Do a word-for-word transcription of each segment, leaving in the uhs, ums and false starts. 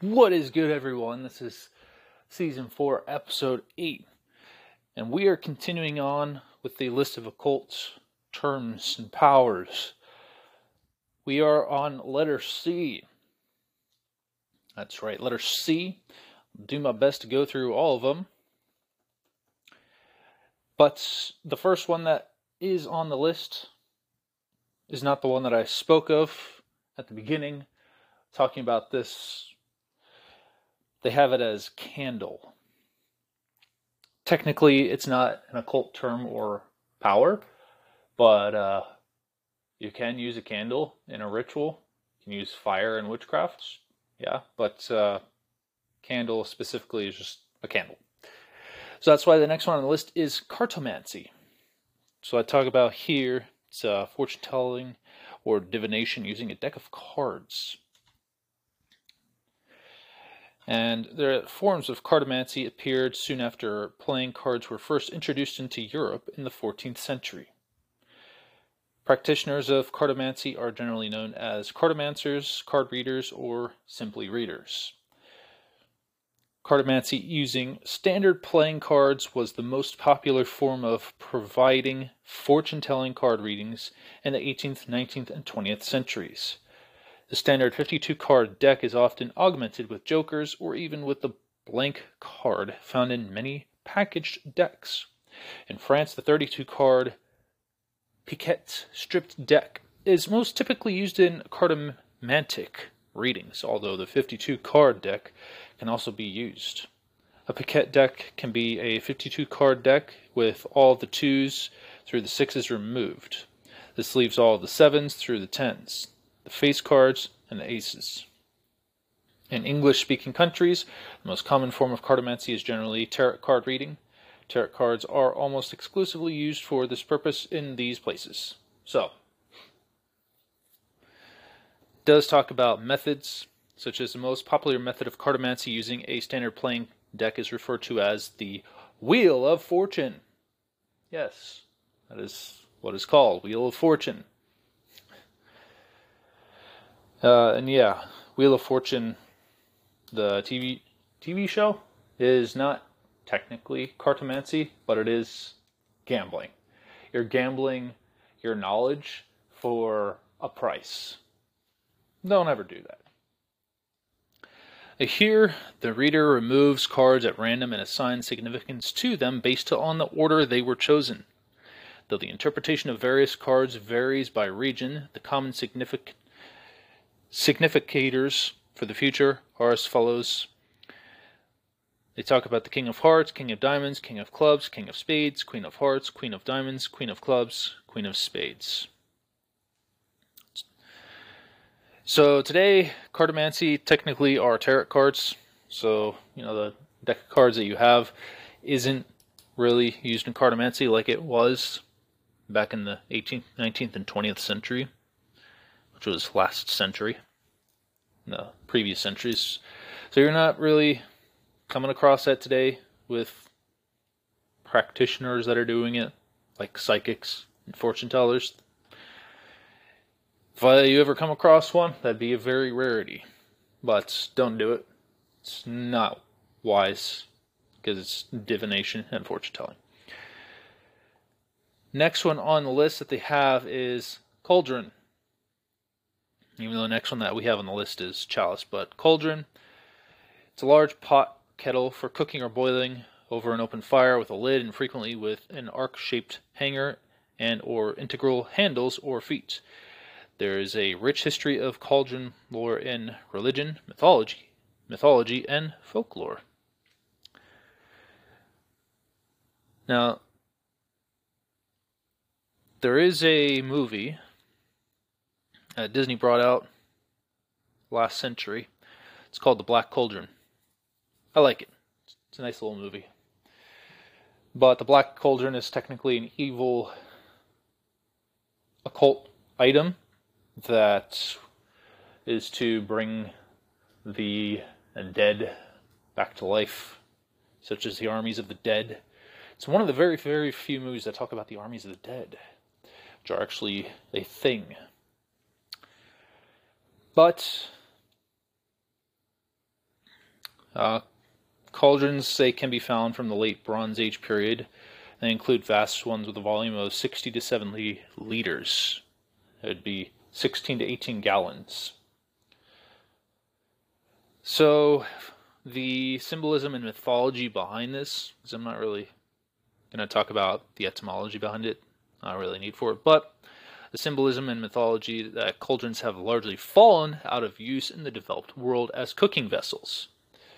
What is good, everyone? This is season four, episode eight, and we are continuing on with the list of occult terms and powers. We are on letter C. That's right, letter C. I'll do my best to go through all of them. But the first one that is on the list is not the one that I spoke of at the beginning, talking about this. They have it as candle. Technically, it's not an occult term or power, but uh, you can use a candle in a ritual. You can use fire in witchcraft, yeah, but uh, candle specifically is just a candle. So that's why the next one on the list is cartomancy. So I talk about here, it's uh, fortune telling or divination using a deck of cards. And the forms of cartomancy appeared soon after playing cards were first introduced into Europe in the fourteenth century. Practitioners of cartomancy are generally known as cartomancers, card readers, or simply readers. Cartomancy using standard playing cards was the most popular form of providing fortune-telling card readings in the eighteenth, nineteenth, and twentieth centuries. The standard fifty-two card deck is often augmented with jokers or even with the blank card found in many packaged decks. In France, the thirty-two card piquette stripped deck is most typically used in cartomantic readings, although the fifty-two card deck can also be used. A piquette deck can be a fifty-two card deck with all the twos through the sixes removed. This leaves all the sevens through the tens, the face cards, and the aces. In English-speaking countries, the most common form of cartomancy is generally tarot card reading. Tarot cards are almost exclusively used for this purpose in these places. So, it does talk about methods, such as the most popular method of cartomancy using a standard playing deck is referred to as the Wheel of Fortune. Yes, that is what it's called, Wheel of Fortune. Uh, and yeah, Wheel of Fortune, the T V T V show, is not technically cartomancy, but it is gambling. You're gambling your knowledge for a price. Don't ever do that. Here, the reader removes cards at random and assigns significance to them based on the order they were chosen. Though the interpretation of various cards varies by region, the common significance significators for the future are as follows. They talk about the King of Hearts, King of Diamonds, King of Clubs, King of Spades, Queen of Hearts, Queen of Diamonds, Queen of Clubs, Queen of Spades. So today, cartomancy technically are tarot cards. So, you know, the deck of cards that you have isn't really used in cartomancy like it was back in the eighteenth, nineteenth, and twentieth century, which was last century, the previous centuries. So you're not really coming across that today with practitioners that are doing it, like psychics and fortune tellers. If uh, you ever come across one, that'd be a very rarity. But don't do it. It's not wise, because it's divination and fortune telling. Next one on the list that they have is cauldron. Even though the next one that we have on the list is chalice, but cauldron, it's a large pot kettle for cooking or boiling over an open fire with a lid and frequently with an arc-shaped hanger and or integral handles or feet. There is a rich history of cauldron lore in religion, mythology, mythology, and folklore. Now, there is a movie Uh, Disney brought out last century. It's called The Black Cauldron. I like it. It's a nice little movie. But the Black Cauldron is technically an evil occult item that is to bring the dead back to life, such as the armies of the dead. It's one of the very, very few movies that talk about the armies of the dead, which are actually a thing. But Uh, cauldrons, they can be found from the late Bronze Age period. They include vast ones with a volume of sixty to seventy liters. It would be sixteen to eighteen gallons. So, the symbolism and mythology behind this, because I'm not really going to talk about the etymology behind it, not really need for it, but the symbolism and mythology that cauldrons have largely fallen out of use in the developed world as cooking vessels.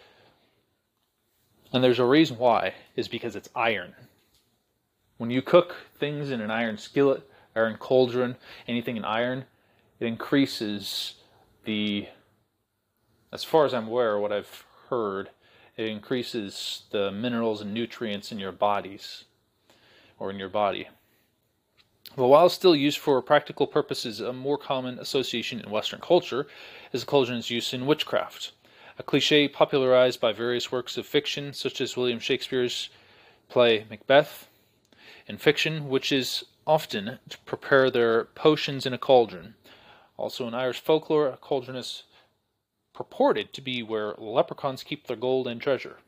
And there's a reason why, is because it's iron. When you cook things in an iron skillet, iron cauldron, anything in iron, it increases the, as far as I'm aware, what I've heard, it increases the minerals and nutrients in your bodies, or in your body. But while still used for practical purposes, a more common association in Western culture is the cauldron's use in witchcraft, a cliche popularized by various works of fiction, such as William Shakespeare's play Macbeth, in fiction, which is often to prepare their potions in a cauldron. Also in Irish folklore, a cauldron is purported to be where leprechauns keep their gold and treasure.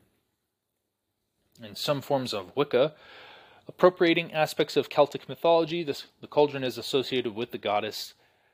In some forms of Wicca, appropriating aspects of Celtic mythology, this, the cauldron is associated with the goddess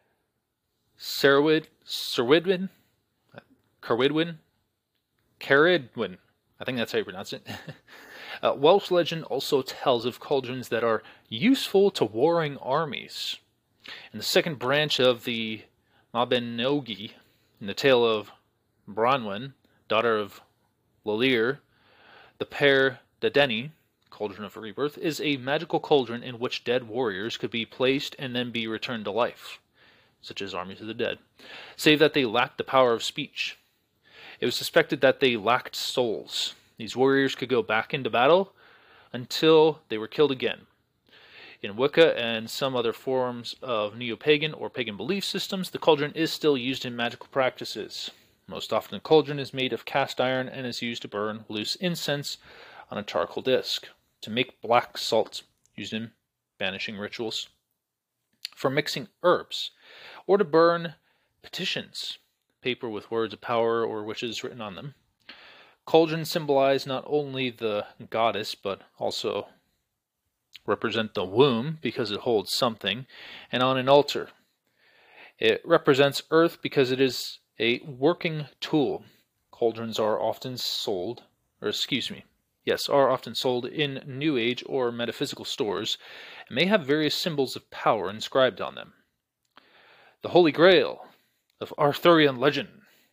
Cerwyd, Cerwydwyn, Cerwydwyn, Ceridwen. I think that's how you pronounce it. uh, Welsh legend also tells of cauldrons that are useful to warring armies. In the second branch of the Mabinogi, in the tale of Branwen, daughter of Lolir, the pair Dedeni, Cauldron of Rebirth, is a magical cauldron in which dead warriors could be placed and then be returned to life, such as armies of the dead, save that they lacked the power of speech. It was suspected that they lacked souls. These warriors could go back into battle until they were killed again. In Wicca and some other forms of neo-pagan or pagan belief systems, the cauldron is still used in magical practices. Most often, the cauldron is made of cast iron and is used to burn loose incense on a charcoal disc, to make black salt, used in banishing rituals, for mixing herbs, or to burn petitions, paper with words of power or wishes written on them. Cauldrons symbolize not only the goddess, but also represent the womb because it holds something, and on an altar. It represents earth because it is a working tool. Cauldrons are often sold, or excuse me, yes, are often sold in New Age or metaphysical stores, and may have various symbols of power inscribed on them. The Holy Grail of Arthurian legend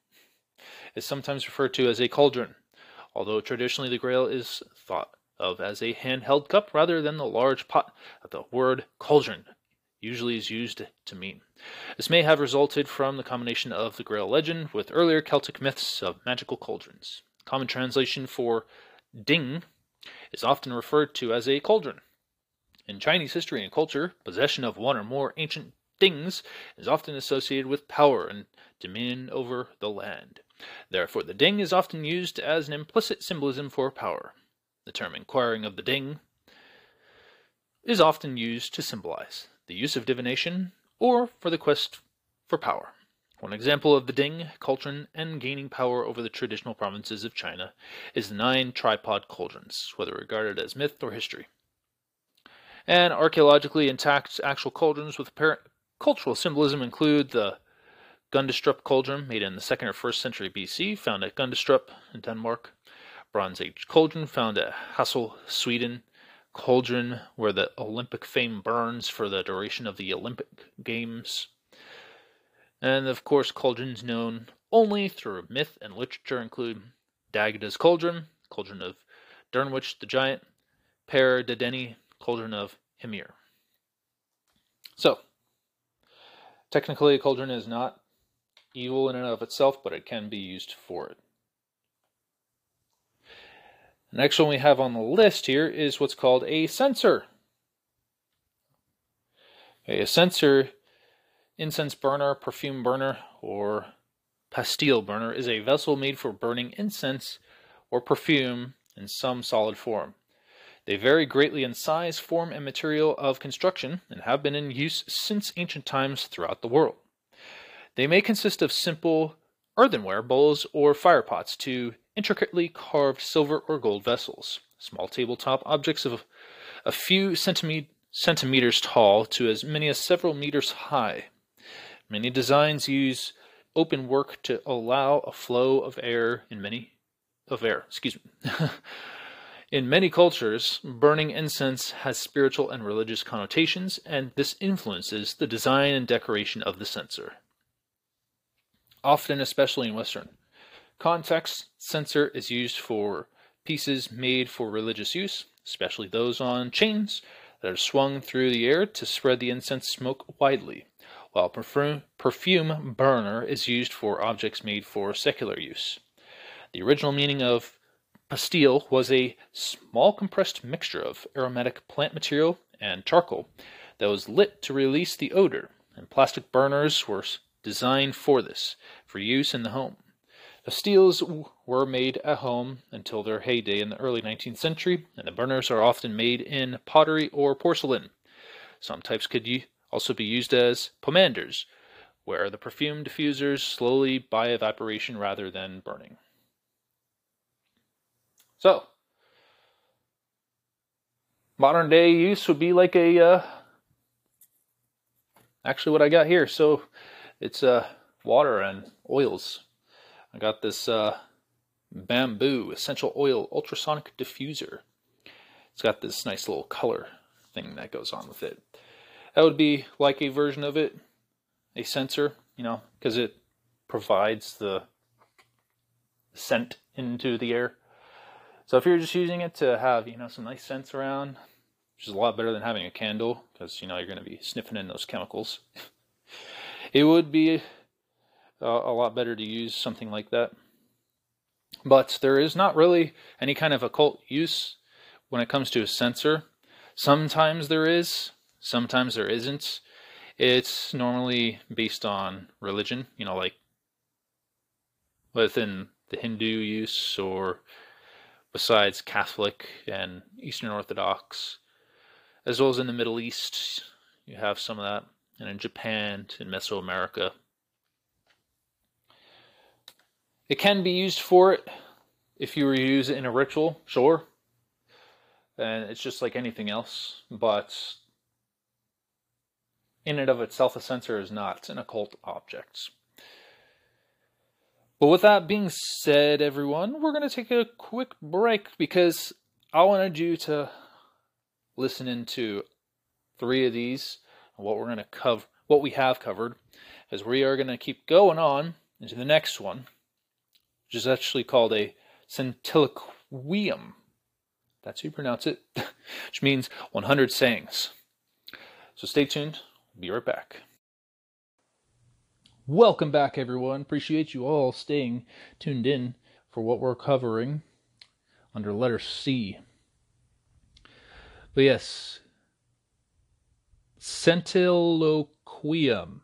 is sometimes referred to as a cauldron, although traditionally the Grail is thought of as a handheld cup rather than the large pot that the word cauldron usually is used to mean. This may have resulted from the combination of the Grail legend with earlier Celtic myths of magical cauldrons. Common translation for ding is often referred to as a cauldron. In Chinese history and culture, possession of one or more ancient dings is often associated with power and dominion over the land. Therefore, the ding is often used as an implicit symbolism for power. The term inquiring of the ding is often used to symbolize the use of divination or for the quest for power. One example of the ding, cauldron, and gaining power over the traditional provinces of China is the nine tripod cauldrons, whether regarded as myth or history. And archaeologically intact actual cauldrons with apparent cultural symbolism include the Gundestrup cauldron, made in the second or first century B C, found at Gundestrup in Denmark. Bronze Age cauldron, found at Hassel, Sweden. Cauldron, where the Olympic fame burns for the duration of the Olympic Games. And of course, cauldrons known only through myth and literature include Dagda's cauldron, cauldron of Durnwich the giant, Per Dedeni, cauldron of Hymir. So, technically a cauldron is not evil in and of itself, but it can be used for it. The next one we have on the list here is what's called a censer. Okay, a censer, incense burner, perfume burner, or pastille burner is a vessel made for burning incense or perfume in some solid form. They vary greatly in size, form, and material of construction, and have been in use since ancient times throughout the world. They may consist of simple earthenware bowls or fire pots to intricately carved silver or gold vessels, small tabletop objects of a few centimet- centimeters tall to as many as several meters high. Many designs use open work to allow a flow of air in many of air, excuse me. In many cultures, burning incense has spiritual and religious connotations, and this influences the design and decoration of the censer. Often, especially in Western contexts, censer is used for pieces made for religious use, especially those on chains that are swung through the air to spread the incense smoke widely, while perfume, perfume burner is used for objects made for secular use. The original meaning of pastille was a small compressed mixture of aromatic plant material and charcoal that was lit to release the odor, and plastic burners were designed for this, for use in the home. Pastilles were made at home until their heyday in the early nineteenth century, and the burners are often made in pottery or porcelain. Some types could also be used as pomanders, where the perfume diffusers slowly by evaporation rather than burning. So, modern day use would be like a, uh, actually what I got here. So, it's uh, water and oils. I got this uh, bamboo essential oil ultrasonic diffuser. It's got this nice little color thing that goes on with it. That would be like a version of it, a censer, you know, because it provides the scent into the air. So if you're just using it to have, you know, some nice scents around, which is a lot better than having a candle, because, you know, you're going to be sniffing in those chemicals. It would be uh, a lot better to use something like that. But there is not really any kind of occult use when it comes to a censer. Sometimes there is, sometimes there isn't. It's normally based on religion, you know, like within the Hindu use, or besides Catholic and Eastern Orthodox, as well as in the Middle East. You have some of that, and in Japan, in Mesoamerica. It can be used for it if you were to use it in a ritual, sure. And it's just like anything else, but in and of itself, a censer is not an occult object. But with that being said, everyone, we're going to take a quick break because I wanted you to listen into three of these and what we're going to cover, what we have covered, as we are going to keep going on into the next one, which is actually called a centiloquium. That's how you pronounce it, which means one hundred sayings. So stay tuned. We'll be right back. Welcome back, everyone. Appreciate you all staying tuned in for what we're covering under letter C. But yes, centiloquium.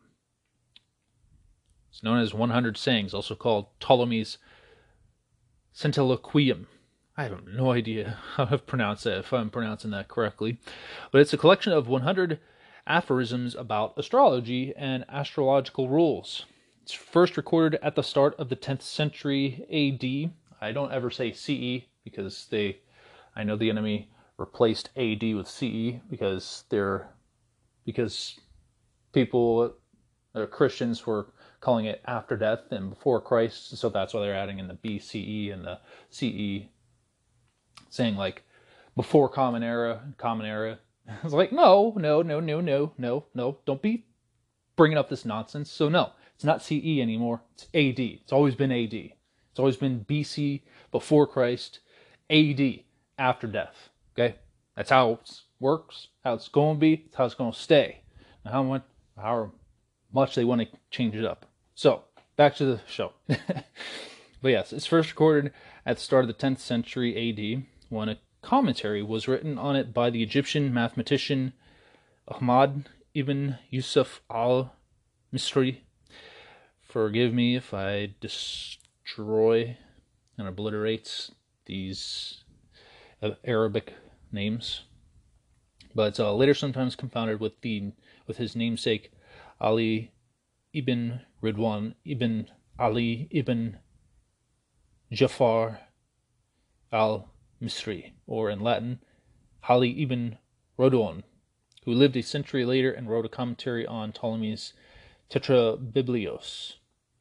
It's known as one hundred sayings, also called Ptolemy's centiloquium. I have no idea how to pronounce that, if I'm pronouncing that correctly. But it's a collection of one hundred aphorisms about astrology and astrological rules. It's first recorded at the start of the tenth century A D. I don't ever say C E because they, I know the enemy replaced A D with C E because they're, because people, uh, Christians were calling it after death and before Christ, so that's why they're adding in the B C E and the C E, saying like before Common Era, Common Era. I was like, no, no, no, no, no, no, no, don't be bringing up this nonsense. So no, it's not C E anymore, it's A D. It's always been A D. It's always been B C, before Christ, A D, after death. Okay? That's how it works, how it's going to be, it's how it's going to stay. Now, how much, how much they want to change it up. So, back to the show. But yes, it's first recorded at the start of the tenth century A D, when a commentary was written on it by the Egyptian mathematician Ahmad ibn Yusuf al-Misri. Forgive me if I destroy and obliterate these Arabic names, but uh, later sometimes confounded with the with his namesake Ali ibn Ridwan ibn Ali ibn Jafar al-Misri, or in Latin, Ali ibn Rodon, who lived a century later and wrote a commentary on Ptolemy's Tetrabiblios.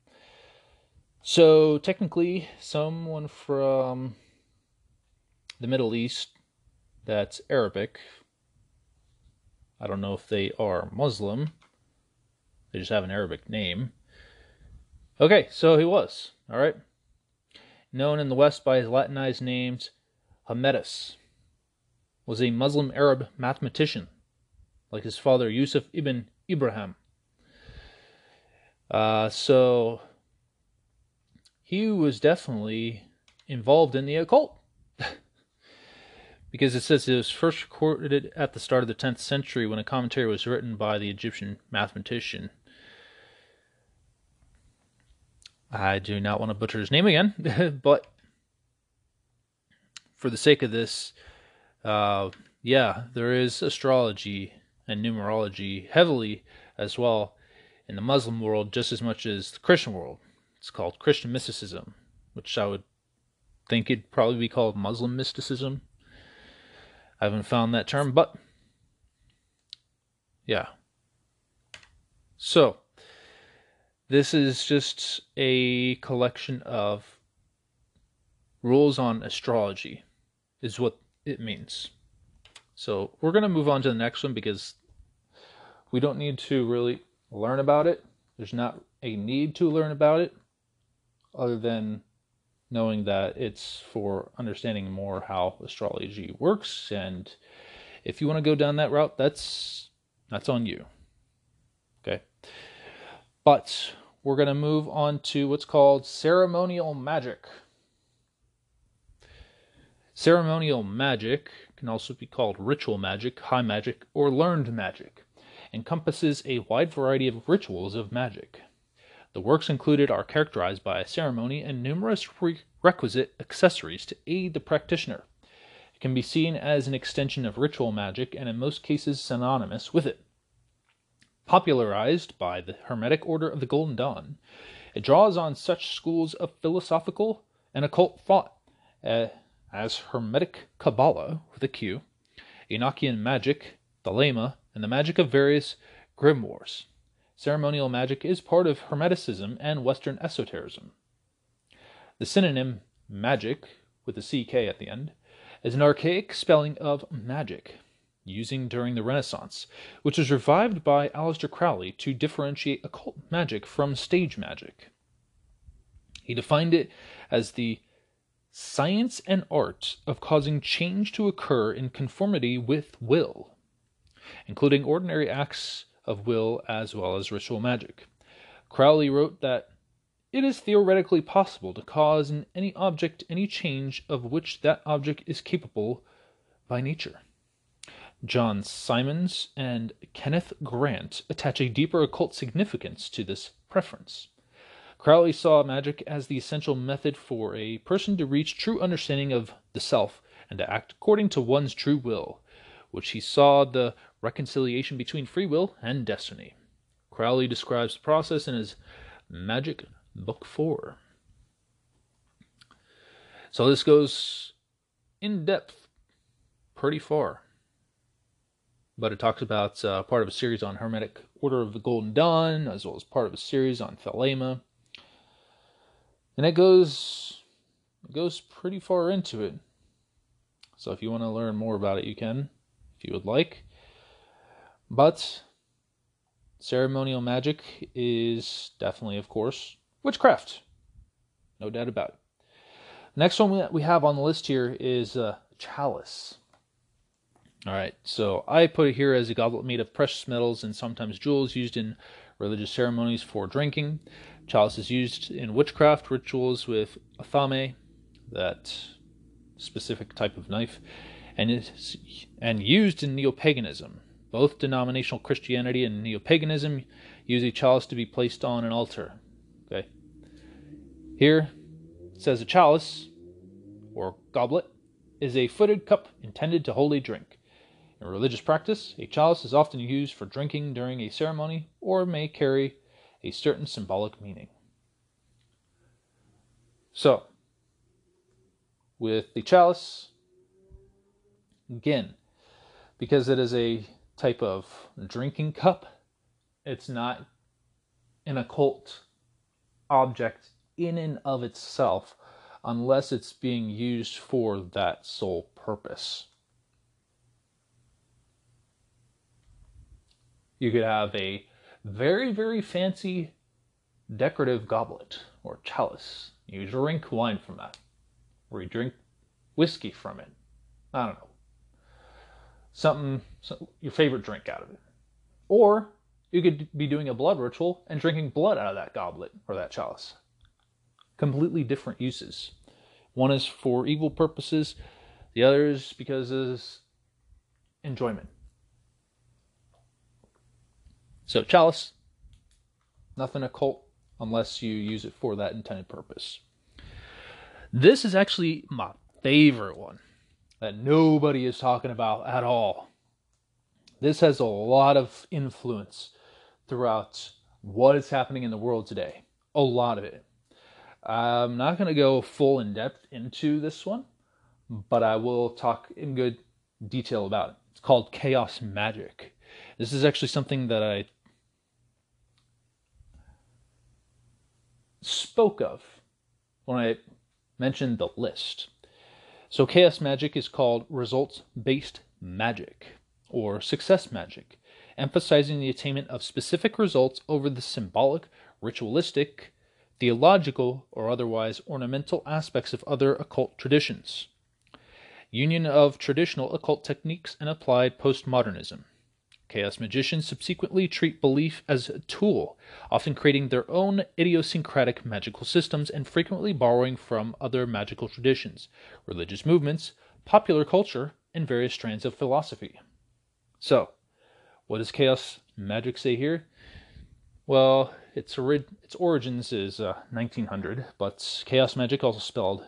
So, technically, someone from the Middle East that's Arabic, I don't know if they are Muslim, they just have an Arabic name. Okay, so he was, alright? Known in the West by his Latinized names, Hermedas, was a Muslim Arab mathematician, like his father Yusuf ibn Ibrahim. Uh, so, he was definitely involved in the occult. Because it says it was first recorded at the start of the tenth century when a commentary was written by the Egyptian mathematician. I do not want to butcher his name again, but for the sake of this, uh, yeah, there is astrology and numerology heavily as well in the Muslim world just as much as the Christian world. It's called Christian mysticism, which I would think it'd probably be called Muslim mysticism. I haven't found that term, but yeah. So, this is just a collection of rules on astrology, is what it means. So, we're going to move on to the next one because we don't need to really learn about it. There's not a need to learn about it, other than knowing that it's for understanding more how astrology works, and if you want to go down that route, that's that's on you. Okay. But we're going to move on to what's called ceremonial magic. Ceremonial magic can also be called ritual magic, high magic, or learned magic. Encompasses a wide variety of rituals of magic. The works included are characterized by a ceremony and numerous requisite accessories to aid the practitioner. It can be seen as an extension of ritual magic and in most cases synonymous with it. Popularized by the Hermetic Order of the Golden Dawn, it draws on such schools of philosophical and occult thought as Hermetic Kabbalah, with a Q, Enochian magic, Thelema, and the magic of various grimoires. Ceremonial magic is part of Hermeticism and Western esotericism. The synonym magic, with a C K at the end, is an archaic spelling of magic, using during the Renaissance, which was revived by Aleister Crowley to differentiate occult magic from stage magic. He defined it as the science and art of causing change to occur in conformity with will, including ordinary acts of will as well as ritual magic. Crowley wrote that it is theoretically possible to cause in any object any change of which that object is capable by nature. John Simons and Kenneth Grant attach a deeper occult significance to this preference. Crowley saw magic as the essential method for a person to reach true understanding of the self and to act according to one's true will, which he saw the reconciliation between free will and destiny. Crowley describes the process in his Magic Book four. So this goes in depth pretty far. But it talks about uh, part of a series on Hermetic Order of the Golden Dawn, as well as part of a series on Thelema. And it goes, it goes pretty far into it. So if you want to learn more about it, you can, if you would like. But ceremonial magic is definitely, of course, witchcraft. No doubt about it. The next one that we have on the list here is uh, chalice. Alright, so I put it here as a goblet made of precious metals and sometimes jewels used in religious ceremonies for drinking. Chalice is used in witchcraft rituals with athame, that specific type of knife, and is and used in neo-paganism. Both denominational Christianity and neo-paganism use a chalice to be placed on an altar. Okay. Here it says a chalice, or goblet, is a footed cup intended to hold a drink. In religious practice, a chalice is often used for drinking during a ceremony or may carry a certain symbolic meaning. So, with the chalice, again, because it is a type of drinking cup, it's not an occult object in and of itself unless it's being used for that sole purpose. You could have a very, very fancy decorative goblet or chalice. You drink wine from that, or you drink whiskey from it. I don't know. Something, some, your favorite drink out of it. Or you could be doing a blood ritual and drinking blood out of that goblet or that chalice. Completely different uses. One is for evil purposes, the other is because of enjoyment. So chalice, nothing occult unless you use it for that intended purpose. This is actually my favorite one that nobody is talking about at all. This has a lot of influence throughout what is happening in the world today. A lot of it. I'm not going to go full in depth into this one, but I will talk in good detail about it. It's called chaos magic. This is actually something that I spoke of when I mentioned the list. So chaos magic is called results-based magic or success magic, emphasizing the attainment of specific results over the symbolic, ritualistic, theological, or otherwise ornamental aspects of other occult traditions. Union of traditional occult techniques and applied postmodernism. Chaos magicians subsequently treat belief as a tool, often creating their own idiosyncratic magical systems and frequently borrowing from other magical traditions, religious movements, popular culture, and various strands of philosophy. So, what does chaos magic say here? Well, its, ori- its origins is uh, nineteen hundred, but chaos magic, also spelled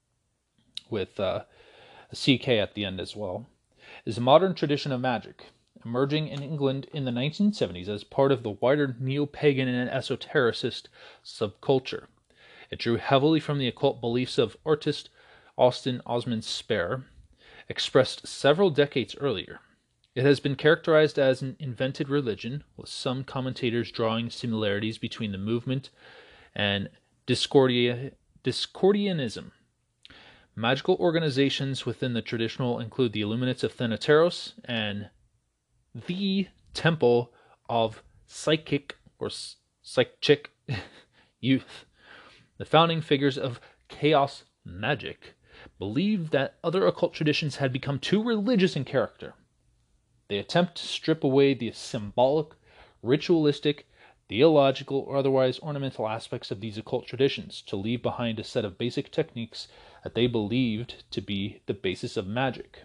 with uh, a C K at the end as well, is a modern tradition of magic, emerging in England in the nineteen seventies as part of the wider neo-pagan and esotericist subculture. It drew heavily from the occult beliefs of artist Austin Osman Spare, expressed several decades earlier. It has been characterized as an invented religion, with some commentators drawing similarities between the movement and Discordia, Discordianism. Magical organizations within the traditional include the Illuminates of Thanateros and the Temple of Psychic or Psychic Youth. The founding figures of chaos magic believed that other occult traditions had become too religious in character. They attempt to strip away the symbolic, ritualistic, theological, or otherwise ornamental aspects of these occult traditions to leave behind a set of basic techniques that they believed to be the basis of magic.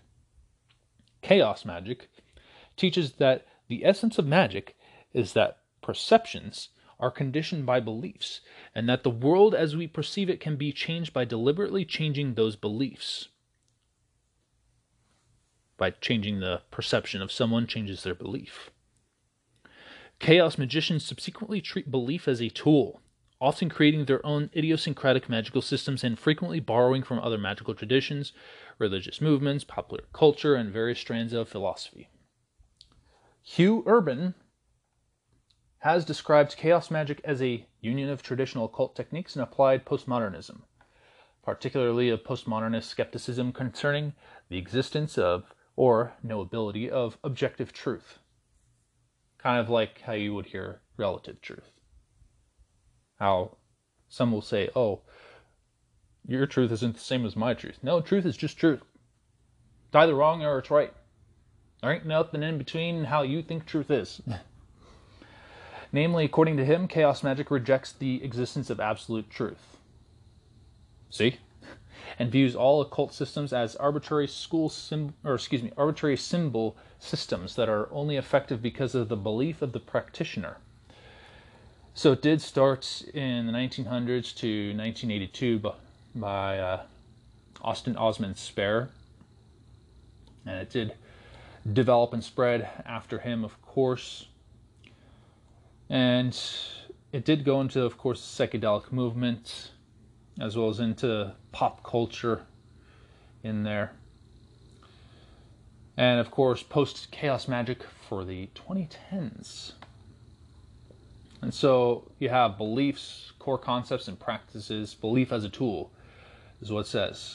Chaos magic teaches that the essence of magic is that perceptions are conditioned by beliefs, and that the world as we perceive it can be changed by deliberately changing those beliefs. By changing the perception of someone changes their belief. Chaos magicians subsequently treat belief as a tool, often creating their own idiosyncratic magical systems and frequently borrowing from other magical traditions, religious movements, popular culture, and various strands of philosophy. Hugh Urban has described chaos magic as a union of traditional occult techniques and applied postmodernism, particularly of postmodernist skepticism concerning the existence of or knowability of objective truth. Kind of like how you would hear relative truth. How some will say, oh, your truth isn't the same as my truth. No, truth is just truth. It's either wrong or it's right. There ain't nothing in between how you think truth is. Namely, according to him, chaos magic rejects the existence of absolute truth. See? And views all occult systems as arbitrary school sim- or excuse me, arbitrary symbol systems that are only effective because of the belief of the practitioner. So it did start in the nineteen hundreds to nineteen eighty-two by, by uh, Austin Osman Spare, and it did develop and spread after him, of course. And it did go into, of course, the psychedelic movement, as well as into pop culture, in there. And of course, post-chaos magic for the twenty tens. And so you have beliefs, core concepts, and practices. Belief as a tool is what it says.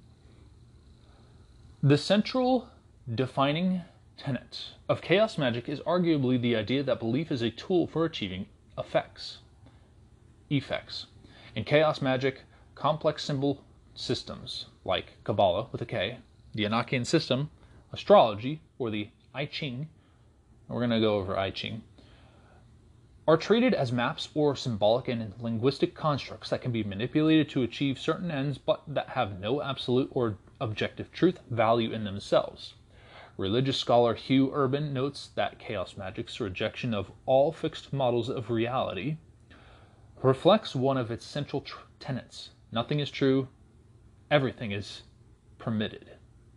The central defining tenet of chaos magic is arguably the idea that belief is a tool for achieving effects. Effects. In chaos magic, complex symbol systems like Kabbalah with a K, the Enochian system, astrology, or the I Ching, we're going to go over I Ching, are treated as maps or symbolic and linguistic constructs that can be manipulated to achieve certain ends, but that have no absolute or objective truth value in themselves. Religious scholar Hugh Urban notes that chaos magic's rejection of all fixed models of reality reflects one of its central tr- tenets. Nothing is true, everything is permitted.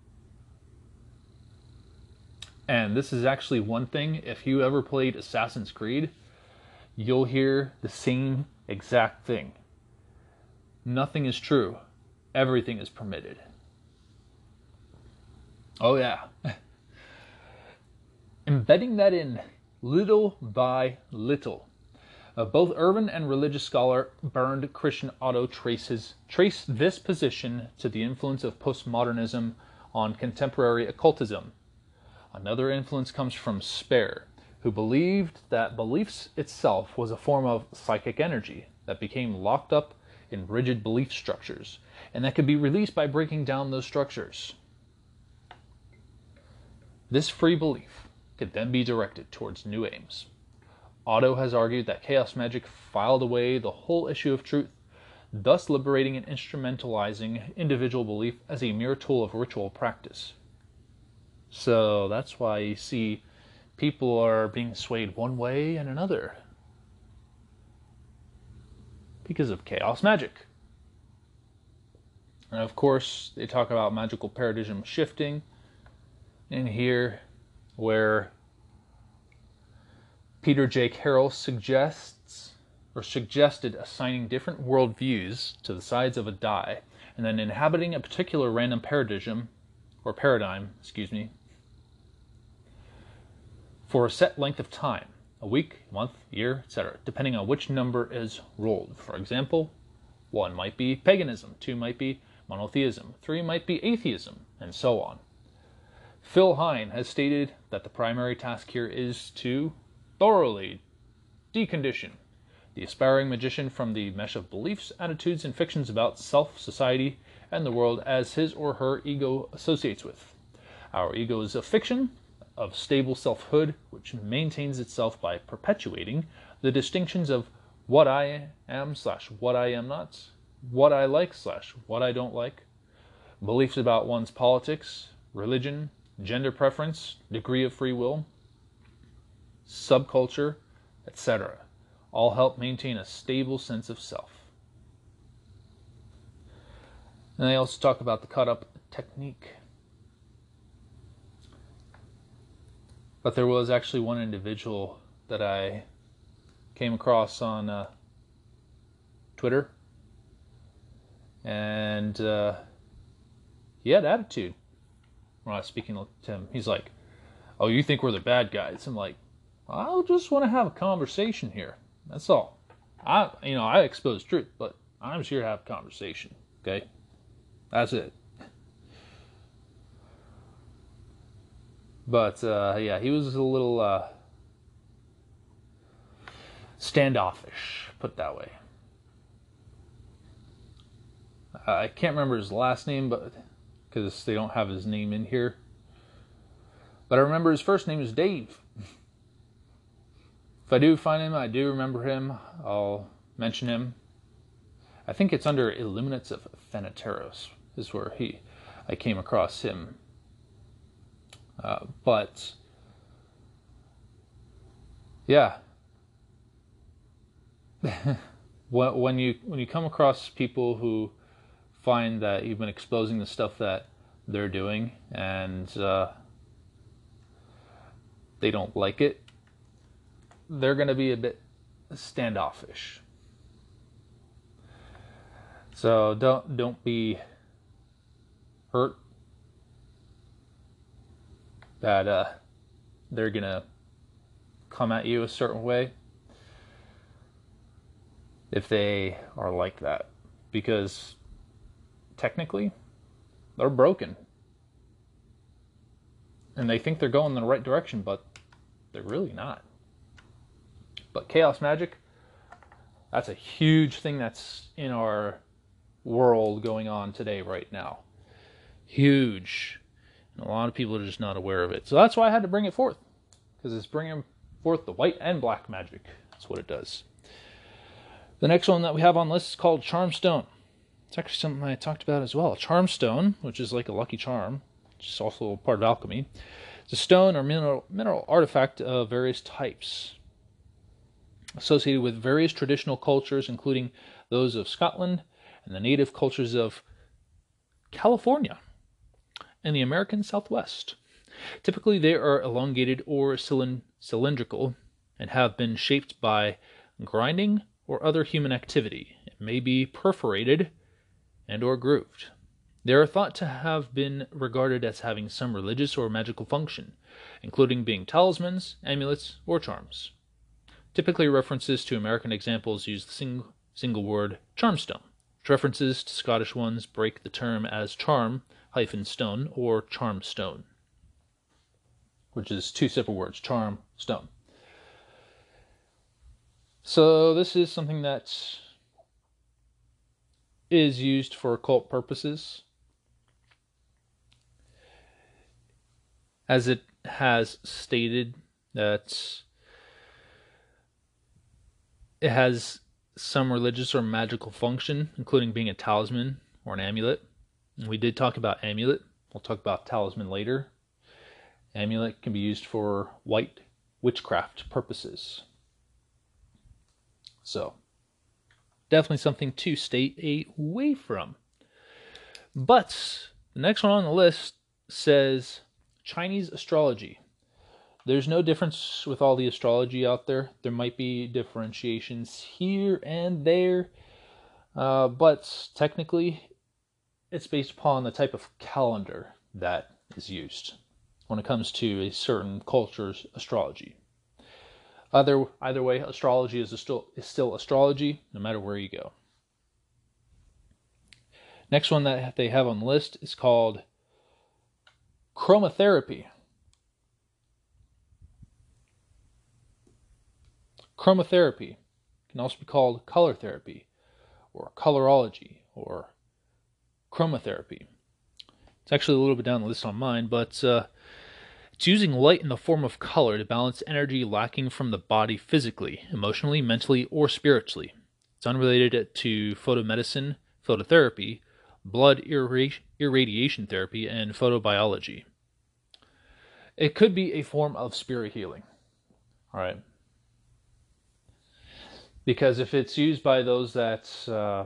And this is actually one thing, if you ever played Assassin's Creed, you'll hear the same exact thing. Nothing is true, everything is permitted. Oh yeah. Embedding that in little by little. Uh, both urban and religious scholar Bernd Christian Otto traces trace this position to the influence of postmodernism on contemporary occultism. Another influence comes from Speer, who believed that beliefs itself was a form of psychic energy that became locked up in rigid belief structures, and that could be released by breaking down those structures. This free belief could then be directed towards new aims. Otto has argued that chaos magic filed away the whole issue of truth, thus liberating and instrumentalizing individual belief as a mere tool of ritual practice. So that's why you see people are being swayed one way and another. Because of chaos magic. And of course, they talk about magical paradigm shifting in here, where Peter J. Carroll suggests or suggested assigning different worldviews to the sides of a die and then inhabiting a particular random paradigm or paradigm, excuse me, for a set length of time, a week, month, year, et cetera, depending on which number is rolled. For example, one might be paganism, two might be monotheism, three might be atheism, and so on. Phil Hine has stated that the primary task here is to thoroughly decondition the aspiring magician from the mesh of beliefs, attitudes, and fictions about self, society, and the world as his or her ego associates with. Our ego is a fiction of stable selfhood which maintains itself by perpetuating the distinctions of what I am slash what I am not, what I like slash what I don't like, beliefs about one's politics, religion, gender preference, degree of free will, subculture, et cetera, all help maintain a stable sense of self. And they also talk about the cut-up technique. But there was actually one individual that I came across on uh, Twitter, and uh, he had attitude when I was speaking to him. He's like, "Oh, you think we're the bad guys?" I'm like, I just want to have a conversation here. That's all. I, you know, I expose truth, but I'm just here to have a conversation. Okay, that's it. But uh, yeah, he was a little uh, standoffish, put it that way. I can't remember his last name, but because they don't have his name in here. But I remember his first name is Dave. If I do find him, I do remember him, I'll mention him. I think it's under Illuminates of Thanateros is where he, I came across him. Uh, but, yeah. when you when you come across people who find that you've been exposing the stuff that they're doing and uh, they don't like it, they're going to be a bit standoffish. So don't don't be hurt, that uh, they're going to come at you a certain way if they are like that. Because technically, they're broken. And they think they're going in the right direction, but they're really not. But chaos magic, that's a huge thing that's in our world going on today right now. Huge. And a lot of people are just not aware of it. So that's why I had to bring it forth. Because it's bringing forth the white and black magic. That's what it does. The next one that we have on the list is called Charmstone. It's actually something I talked about as well. Charmstone, which is like a lucky charm, which is also part of alchemy. It's a stone or mineral, mineral artifact of various types, associated with various traditional cultures, including those of Scotland and the native cultures of California and the American Southwest. Typically, they are elongated or cylindrical and have been shaped by grinding or other human activity. It may be perforated and or grooved. They are thought to have been regarded as having some religious or magical function, including being talismans, amulets, or charms. Typically, references to American examples use the sing- single word charmstone, which references to Scottish ones break the term as charm hyphen stone or charmstone, which is two separate words, charm, stone. So this is something that is used for occult purposes, as it has stated that it has some religious or magical function, including being a talisman or an amulet. And we did talk about amulet. We'll talk about talisman later. Amulet can be used for white witchcraft purposes. So, definitely something to stay away from. But the next one on the list says Chinese astrology. There's no difference with all the astrology out there. There might be differentiations here and there, uh, but technically it's based upon the type of calendar that is used when it comes to a certain culture's astrology. Either, either way, astrology is, still, is still astrology, no matter where you go. Next one that they have on the list is called chromotherapy. Chromotherapy can also be called color therapy, or colorology, or chromotherapy. It's actually a little bit down the list on mine, but uh, it's using light in the form of color to balance energy lacking from the body physically, emotionally, mentally, or spiritually. It's unrelated to photomedicine, phototherapy, blood irra- irradiation therapy, and photobiology. It could be a form of spirit healing. All right. Because if it's used by those that uh,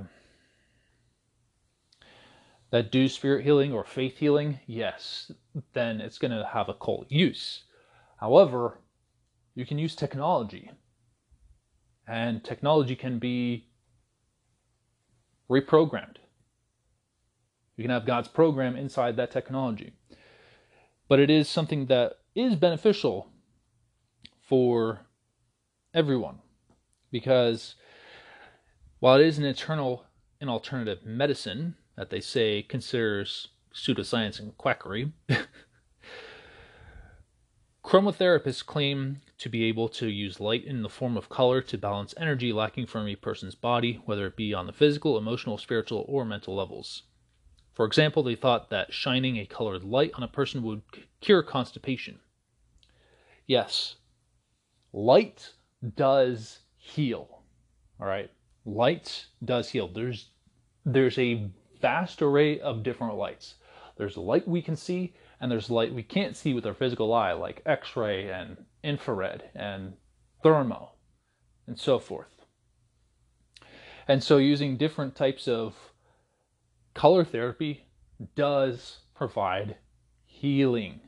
that do spirit healing or faith healing, yes, then it's going to have occult use. However, you can use technology, and technology can be reprogrammed. You can have God's program inside that technology. But it is something that is beneficial for everyone. Because while it is an eternal and alternative medicine that they say considers pseudoscience and quackery, chromotherapists claim to be able to use light in the form of color to balance energy lacking from a person's body, whether it be on the physical, emotional, spiritual, or mental levels. For example, they thought that shining a colored light on a person would cure constipation. Yes, light does heal. All right, light does heal. There's there's a vast array of different lights. There's light we can see, and there's light we can't see with our physical eye, like X-ray and infrared and thermo and so forth. And so using different types of color therapy does provide healing,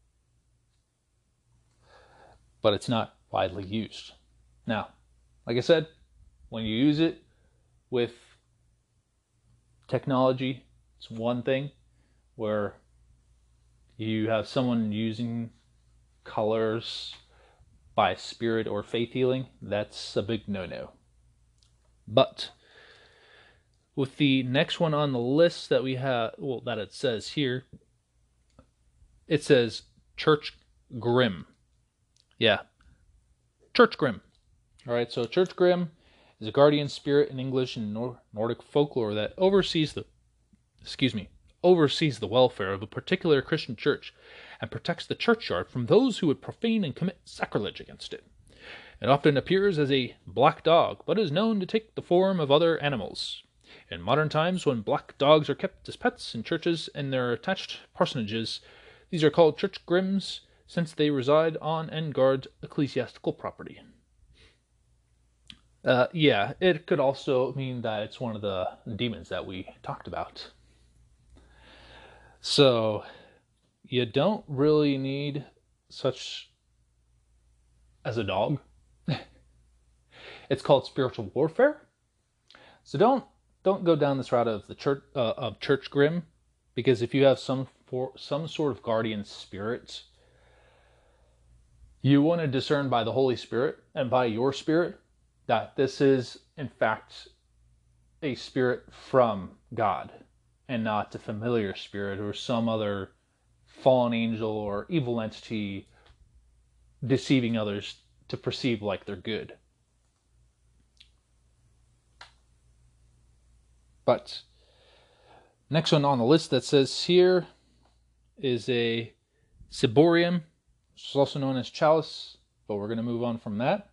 but it's not widely used. Now, like I said, when you use it with technology, it's one thing. where you have someone using colors by spirit or faith healing, that's a big no-no. But with the next one on the list that we have, well, that it says here, it says Church Grim. Yeah, Church Grim. All right, so Church Grim is a guardian spirit in English and Nor- Nordic folklore that oversees the, excuse me, oversees the welfare of a particular Christian church and protects the churchyard from those who would profane and commit sacrilege against it. It often appears as a black dog, but is known to take the form of other animals. In modern times, when black dogs are kept as pets in churches and their attached parsonages, these are called church grims, since they reside on and guard ecclesiastical property. Uh, yeah, it could also mean that it's one of the demons that we talked about. So, you don't really need such as a dog. It's called spiritual warfare. So don't don't go down this route of the church uh, of Church Grim, because if you have some for some sort of guardian spirit, you want to discern by the Holy Spirit and by your spirit that this is in fact a spirit from God and not a familiar spirit or some other fallen angel or evil entity deceiving others to perceive like they're good. But next one on the list that says here is a Ciborium, which is also known as chalice, but we're going to move on from that.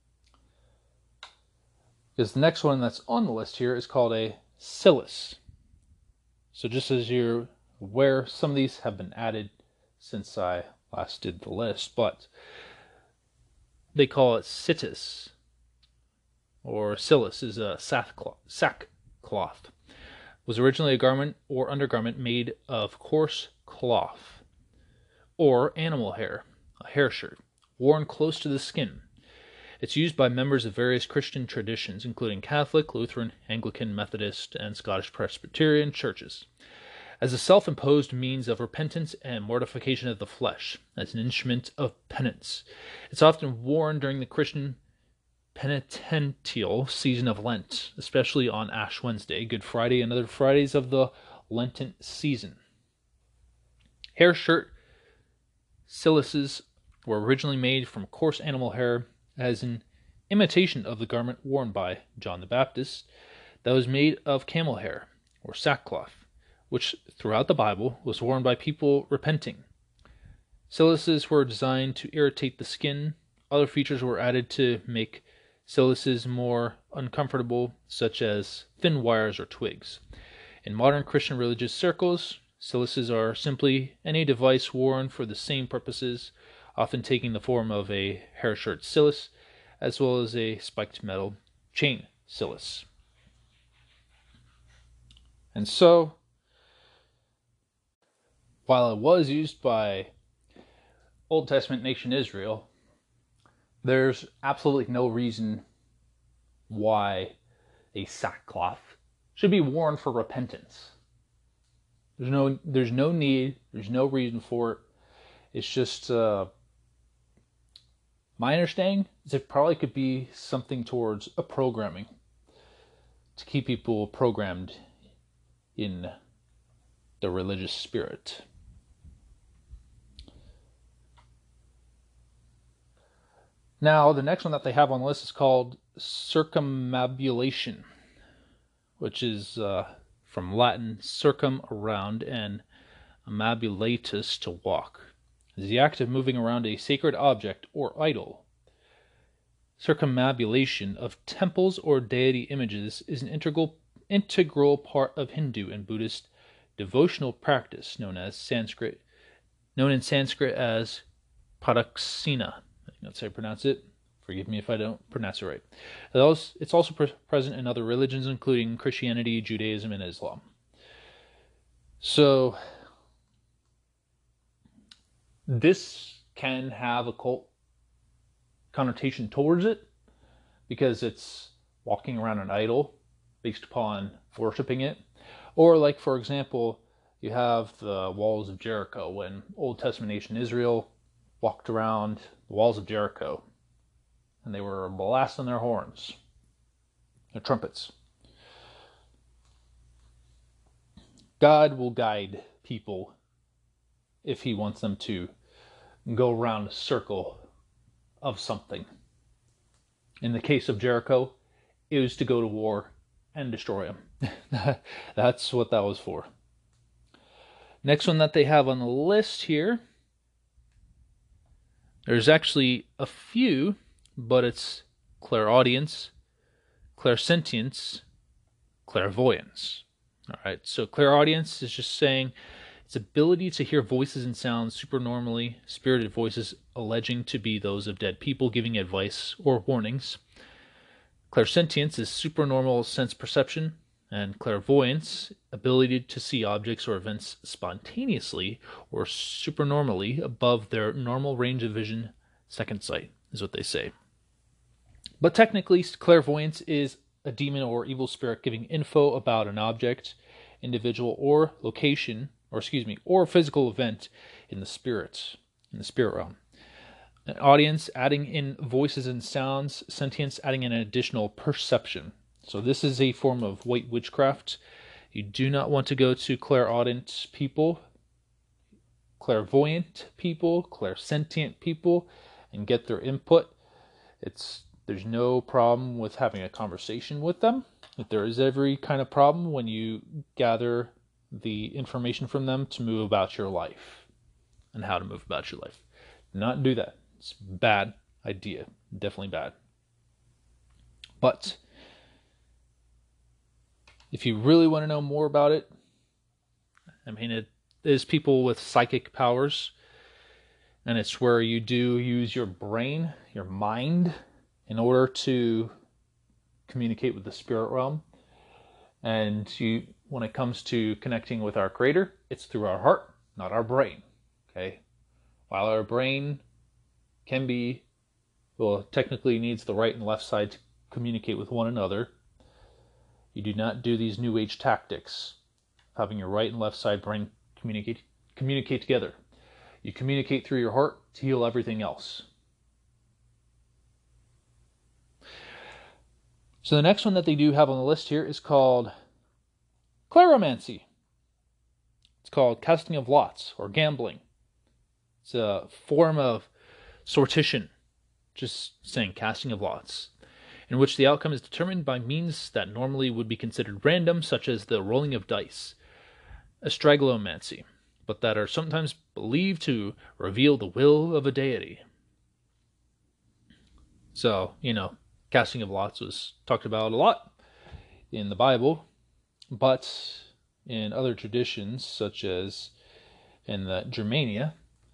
Because the next one that's on the list here is called a Silis. So just as you're aware, some of these have been added since I last did the list, but they call it Sitis, or Silis is a sackcloth. Cloth was originally a garment or undergarment made of coarse cloth or animal hair, a hair shirt, worn close to the skin. It's used by members of various Christian traditions, including Catholic, Lutheran, Anglican, Methodist, and Scottish Presbyterian churches, as a self-imposed means of repentance and mortification of the flesh, as an instrument of penance. It's often worn during the Christian penitential season of Lent, especially on Ash Wednesday, Good Friday, and other Fridays of the Lenten season. Hair shirt silices were originally made from coarse animal hair as an imitation of the garment worn by John the Baptist that was made of camel hair, or sackcloth, which throughout the Bible was worn by people repenting. Silices were designed to irritate the skin. Other features were added to make silices more uncomfortable, such as thin wires or twigs. In modern Christian religious circles, silices are simply any device worn for the same purposes, often taking the form of a hair shirt silis, as well as a spiked metal chain silis. And so, while it was used by Old Testament nation Israel, there's absolutely no reason why a sackcloth should be worn for repentance. There's no, there's no need, there's no reason for it. It's just, uh, my understanding is it probably could be something towards a programming to keep people programmed in the religious spirit. Now, the next one that they have on the list is called circumambulation, which is uh, from Latin circum, around, and ambulatus, to walk. It's the act of moving around a sacred object or idol. Circumambulation of temples or deity images is an integral integral part of Hindu and Buddhist devotional practice, known as Sanskrit, known in Sanskrit as Pradaksina. That's how I pronounce it. Forgive me if I don't pronounce it right. It's also present in other religions, including Christianity, Judaism, and Islam. So, this can have a cult connotation towards it, because it's walking around an idol based upon worshiping it. Or, like, for example, You have the walls of Jericho, when Old Testament nation Israel walked around the walls of Jericho, and they were blasting their horns, their trumpets. God will guide people if he wants them to go around a circle of something. In the case of Jericho, it was to go to war and destroy them. That's what that was for. Next one that they have on the list here, there's actually a few, but it's clairaudience, clairsentience, clairvoyance. All right, so clairaudience is just saying its ability to hear voices and sounds supernormally, spirited voices alleging to be those of dead people giving advice or warnings. Clairsentience is supernormal sense perception, and clairvoyance, ability to see objects or events spontaneously or supernormally above their normal range of vision, second sight, is what they say. But technically, clairvoyance is a demon or evil spirit giving info about an object, individual, or location, or excuse me, or physical event in the spirit, in the spirit realm. An audience adding in voices and sounds, sentience adding in an additional perception. So this is a form of white witchcraft. You do not want to go to clairaudient people, clairvoyant people, clairsentient people, and get their input. It's There's no problem with having a conversation with them. But there is every kind of problem when you gather the information from them to move about your life and how to move about your life. Do not do that. It's a bad idea. Definitely bad. But if you really want to know more about it, I mean, it is people with psychic powers, and it's where you do use your brain, your mind, in order to communicate with the spirit realm. And you, when it comes to connecting with our Creator, it's through our heart, not our brain. Okay? While our brain can be, well, technically needs the right and left side to communicate with one another, you do not do these New Age tactics, having your right and left side brain communicate communicate together. You communicate through your heart to heal everything else. So the next one that they do have on the list here is called clairomancy. It's called casting of lots or gambling. It's a form of sortition, just saying casting of lots, in which the outcome is determined by means that normally would be considered random, such as the rolling of dice, astragomancy, but that are sometimes believed to reveal the will of a deity. So, you know, casting of lots was talked about a lot in the Bible, but in other traditions, such as in the Germania,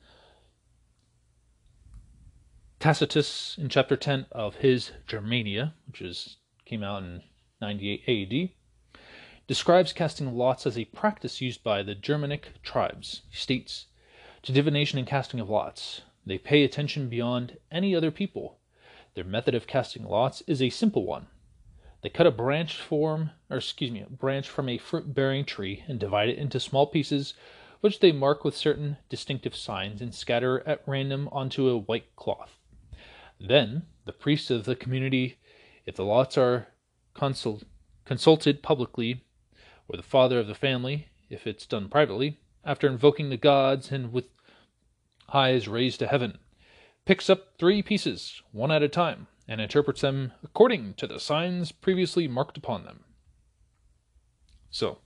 Tacitus, in chapter ten of his Germania, which is came out in ninety-eight A D, describes casting lots as a practice used by the Germanic tribes. He states, to divination and casting of lots, they pay attention beyond any other people. Their method of casting lots is a simple one. They cut a branch form, or excuse me, a branch from a fruit-bearing tree and divide it into small pieces, which they mark with certain distinctive signs and scatter at random onto a white cloth. Then, the priest of the community, if the lots are consult, consulted publicly, or the father of the family, if it's done privately, after invoking the gods and with eyes raised to heaven, picks up three pieces, one at a time, and interprets them according to the signs previously marked upon them. So,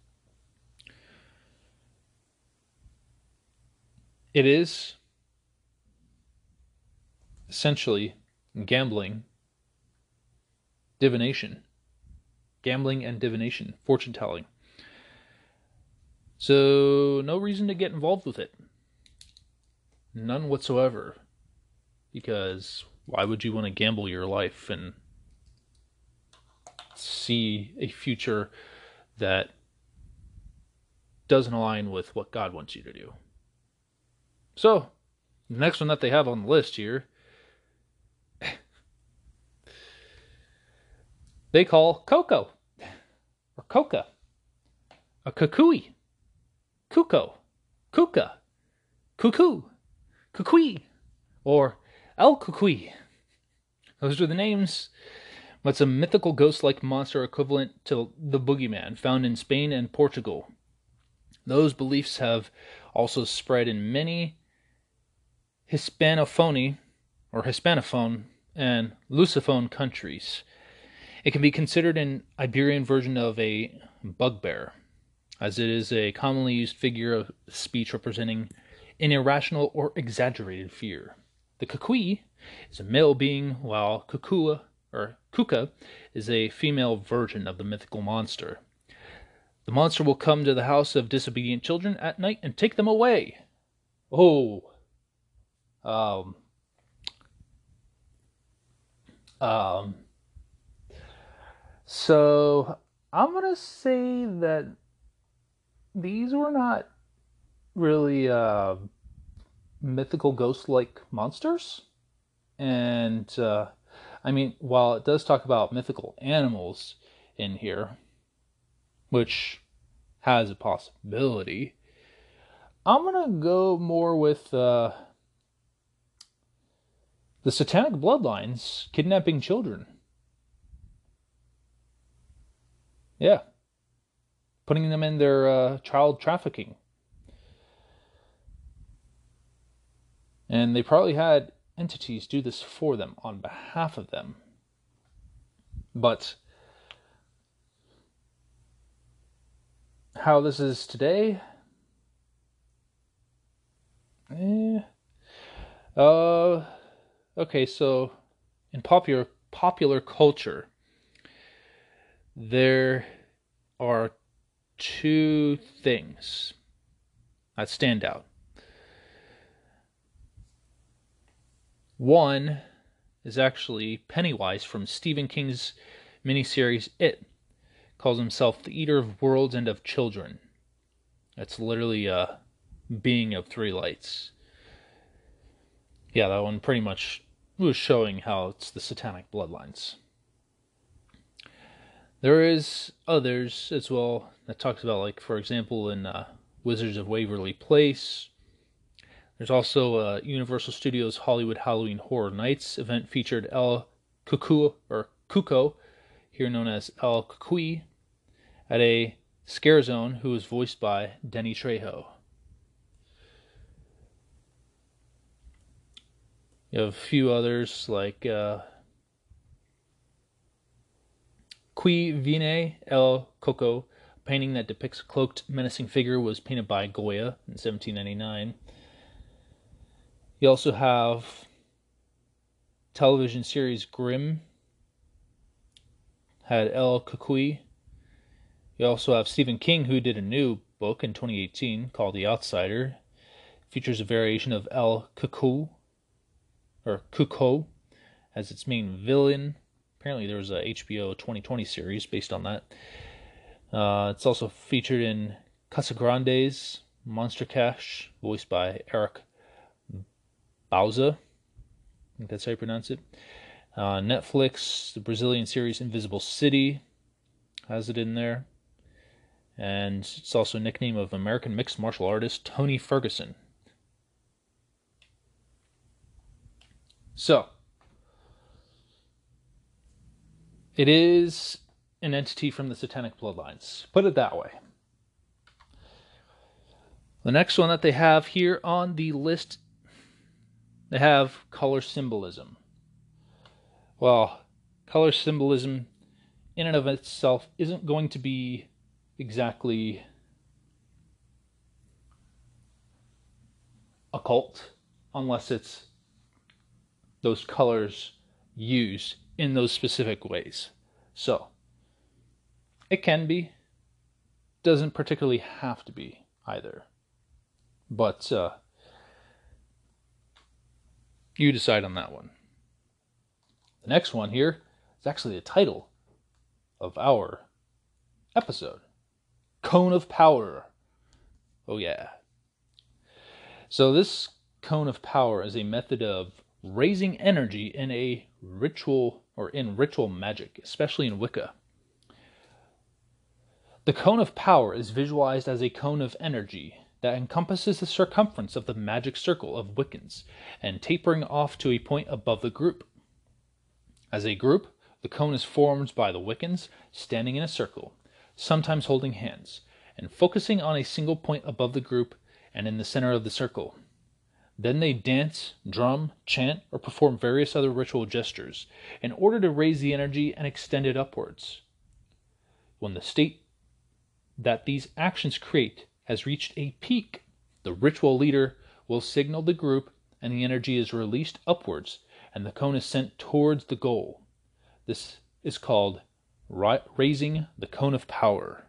it is essentially gambling, divination, gambling and divination, fortune telling. So, no reason to get involved with it. None whatsoever. Because why would you want to gamble your life and see a future that doesn't align with what God wants you to do? So, the next one that they have on the list here, they call Coco, or Coca, a kukui. Kuko, Kuka, Cuckoo, Kukui, or El Kukui. Those are the names. But it's a mythical ghost-like monster equivalent to the boogeyman found in Spain and Portugal. Those beliefs have also spread in many Hispanophone or Hispanophone and Lusophone countries. It can be considered an Iberian version of a bugbear, as it is a commonly used figure of speech representing an irrational or exaggerated fear. The Kukui is a male being, while Kukua or Kuka is a female version of the mythical monster. The monster will come to the house of disobedient children at night and take them away. Oh. Um. Um. So, I'm going to say that these were not really uh, mythical ghost-like monsters. And, uh, I mean, while it does talk about mythical animals in here, which has a possibility, I'm going to go more with uh, the satanic bloodlines kidnapping children. Yeah. Putting them in their uh, child trafficking. And they probably had entities do this for them on behalf of them. But how this is today? Eh. Uh, okay, so in popular popular culture, there are two things that stand out. One is actually Pennywise from Stephen King's miniseries It. Calls himself the Eater of Worlds and of Children. That's literally a being of three lights. Yeah, that one pretty much was showing how it's the satanic bloodlines. There is others as well that talks about, like, for example, in uh, Wizards of Waverly Place. There's also uh, Universal Studios Hollywood Halloween Horror Nights event featured El Cuckoo, or Cuco, here known as El Kukui, at a scare zone who was voiced by Denny Trejo. You have a few others like uh, Qui Viene El Coco, a painting that depicts a cloaked, menacing figure, was painted by Goya in seventeen ninety-nine. You also have television series Grimm, had El Kukui. You also have Stephen King, who did a new book in twenty eighteen called The Outsider. It features a variation of El Cuckoo, or Kuko, as its main villain. Apparently there was a H B O twenty twenty series based on that. Uh, it's also featured in Casagrande's Monster Cash, voiced by Eric Bauza. I think that's how you pronounce it. Uh, Netflix, the Brazilian series Invisible City has it in there. And it's also a nickname of American mixed martial artist Tony Ferguson. So, it is an entity from the satanic bloodlines. Put it that way. The next one that they have here on the list, they have color symbolism. Well, color symbolism in and of itself isn't going to be exactly occult unless it's those colors used in those specific ways. So, it can be, doesn't particularly have to be either. But uh, you decide on that one. The next one here is actually the title of our episode. Cone of Power. Oh yeah. So this cone of power is a method of raising energy in a ritual or in ritual magic, especially in Wicca. The The cone of power is visualized as a cone of energy that encompasses the circumference of the magic circle of Wiccans and tapering off to a point above the group. As a group, the cone is formed by the Wiccans standing in a circle, sometimes holding hands, and focusing on a single point above the group and in the center of the circle. Then they dance, drum, chant, or perform various other ritual gestures in order to raise the energy and extend it upwards. When the state that these actions create has reached a peak, the ritual leader will signal the group and the energy is released upwards and the cone is sent towards the goal. This is called raising the cone of power.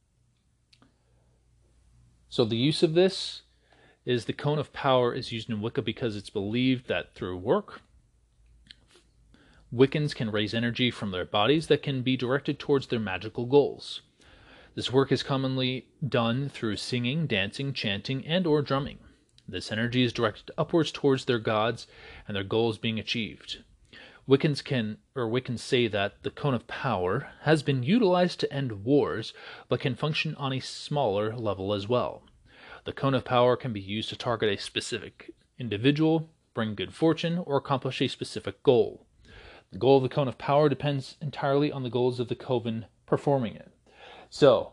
So the use of this is the cone of power is used in Wicca because it's believed that through work, Wiccans can raise energy from their bodies that can be directed towards their magical goals. This work is commonly done through singing, dancing, chanting, and or drumming. This energy is directed upwards towards their gods and their goals being achieved. Wiccans can, or Wiccans say that the cone of power has been utilized to end wars, but can function on a smaller level as well. The cone of power can be used to target a specific individual, bring good fortune, or accomplish a specific goal. The goal of the cone of power depends entirely on the goals of the coven performing it. So,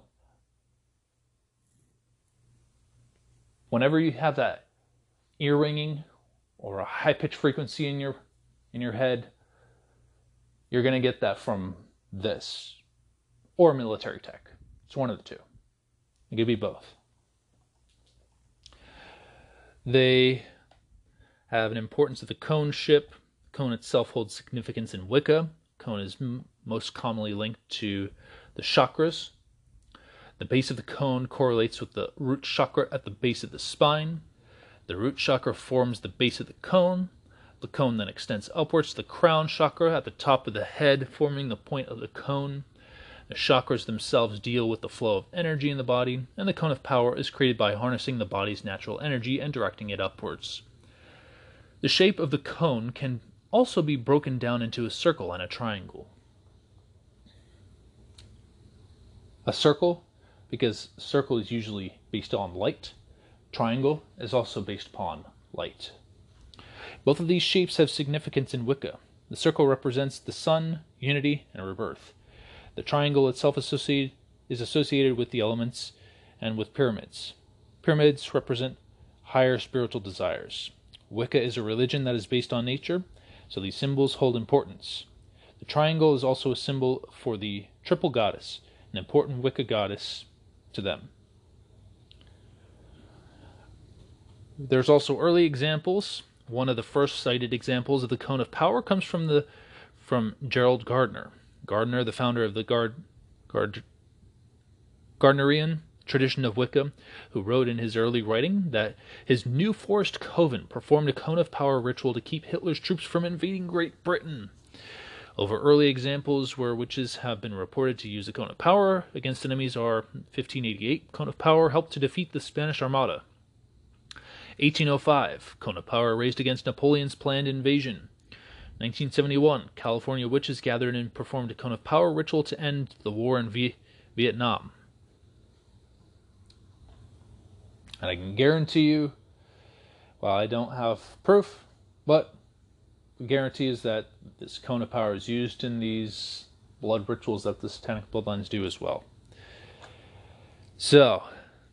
whenever you have that ear ringing or a high-pitched frequency in your in your head, you're going to get that from this or military tech. It's one of the two. It could be both. They have an importance of the cone ship. The cone itself holds significance in Wicca. The cone is m- most commonly linked to the chakras. The base of the cone correlates with the root chakra at the base of the spine. The root chakra forms the base of the cone. The cone then extends upwards to the crown chakra at the top of the head, forming the point of the cone. The chakras themselves deal with the flow of energy in the body, and the cone of power is created by harnessing the body's natural energy and directing it upwards. The shape of the cone can also be broken down into a circle and a triangle. A circle, because circle is usually based on light. Triangle is also based upon light. Both of these shapes have significance in Wicca. The circle represents the sun, unity, and rebirth. The triangle itself associate, is associated with the elements and with pyramids. Pyramids represent higher spiritual desires. Wicca is a religion that is based on nature, so these symbols hold importance. The triangle is also a symbol for the triple goddess, an important Wicca goddess to them. There's also early examples. One of the first cited examples of the cone of power comes from the from Gerald Gardner. Gardner, the founder of the Gard, Gard, Gardnerian tradition of Wicca, who wrote in his early writing that his New Forest coven performed a cone of power ritual to keep Hitler's troops from invading Great Britain. Over early examples where witches have been reported to use the cone of power against enemies are fifteen eighty-eight, cone of power helped to defeat the Spanish Armada. eighteen oh five, cone of power raised against Napoleon's planned invasion. nineteen seventy-one, California witches gathered and performed a cone of power ritual to end the war in v- Vietnam. And I can guarantee you, while I don't have proof, but the guarantee is that this cone of power is used in these blood rituals that the Satanic Bloodlines do as well. So,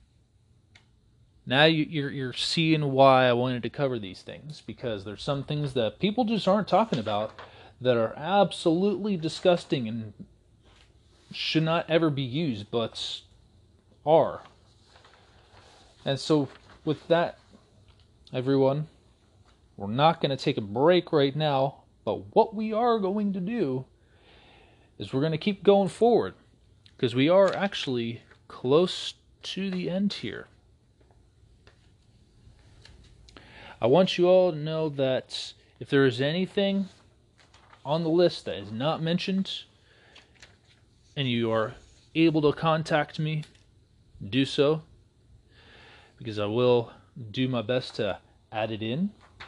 now you, you're, you're seeing why I wanted to cover these things, because there's some things that people just aren't talking about that are absolutely disgusting and should not ever be used, but are. And so, with that, everyone, we're not going to take a break right now, but what we are going to do is we're going to keep going forward, because we are actually close to the end here. I want you all to know that if there is anything on the list that is not mentioned, and you are able to contact me, do so, because I will do my best to add it in.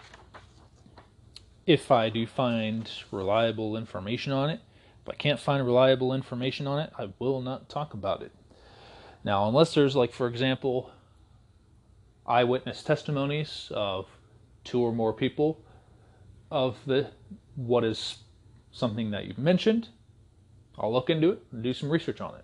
If I do find reliable information on it. If I can't find reliable information on it, I will not talk about it. Now, unless there's, like, for example, eyewitness testimonies of two or more people of the what is something that you've mentioned, I'll look into it and do some research on it.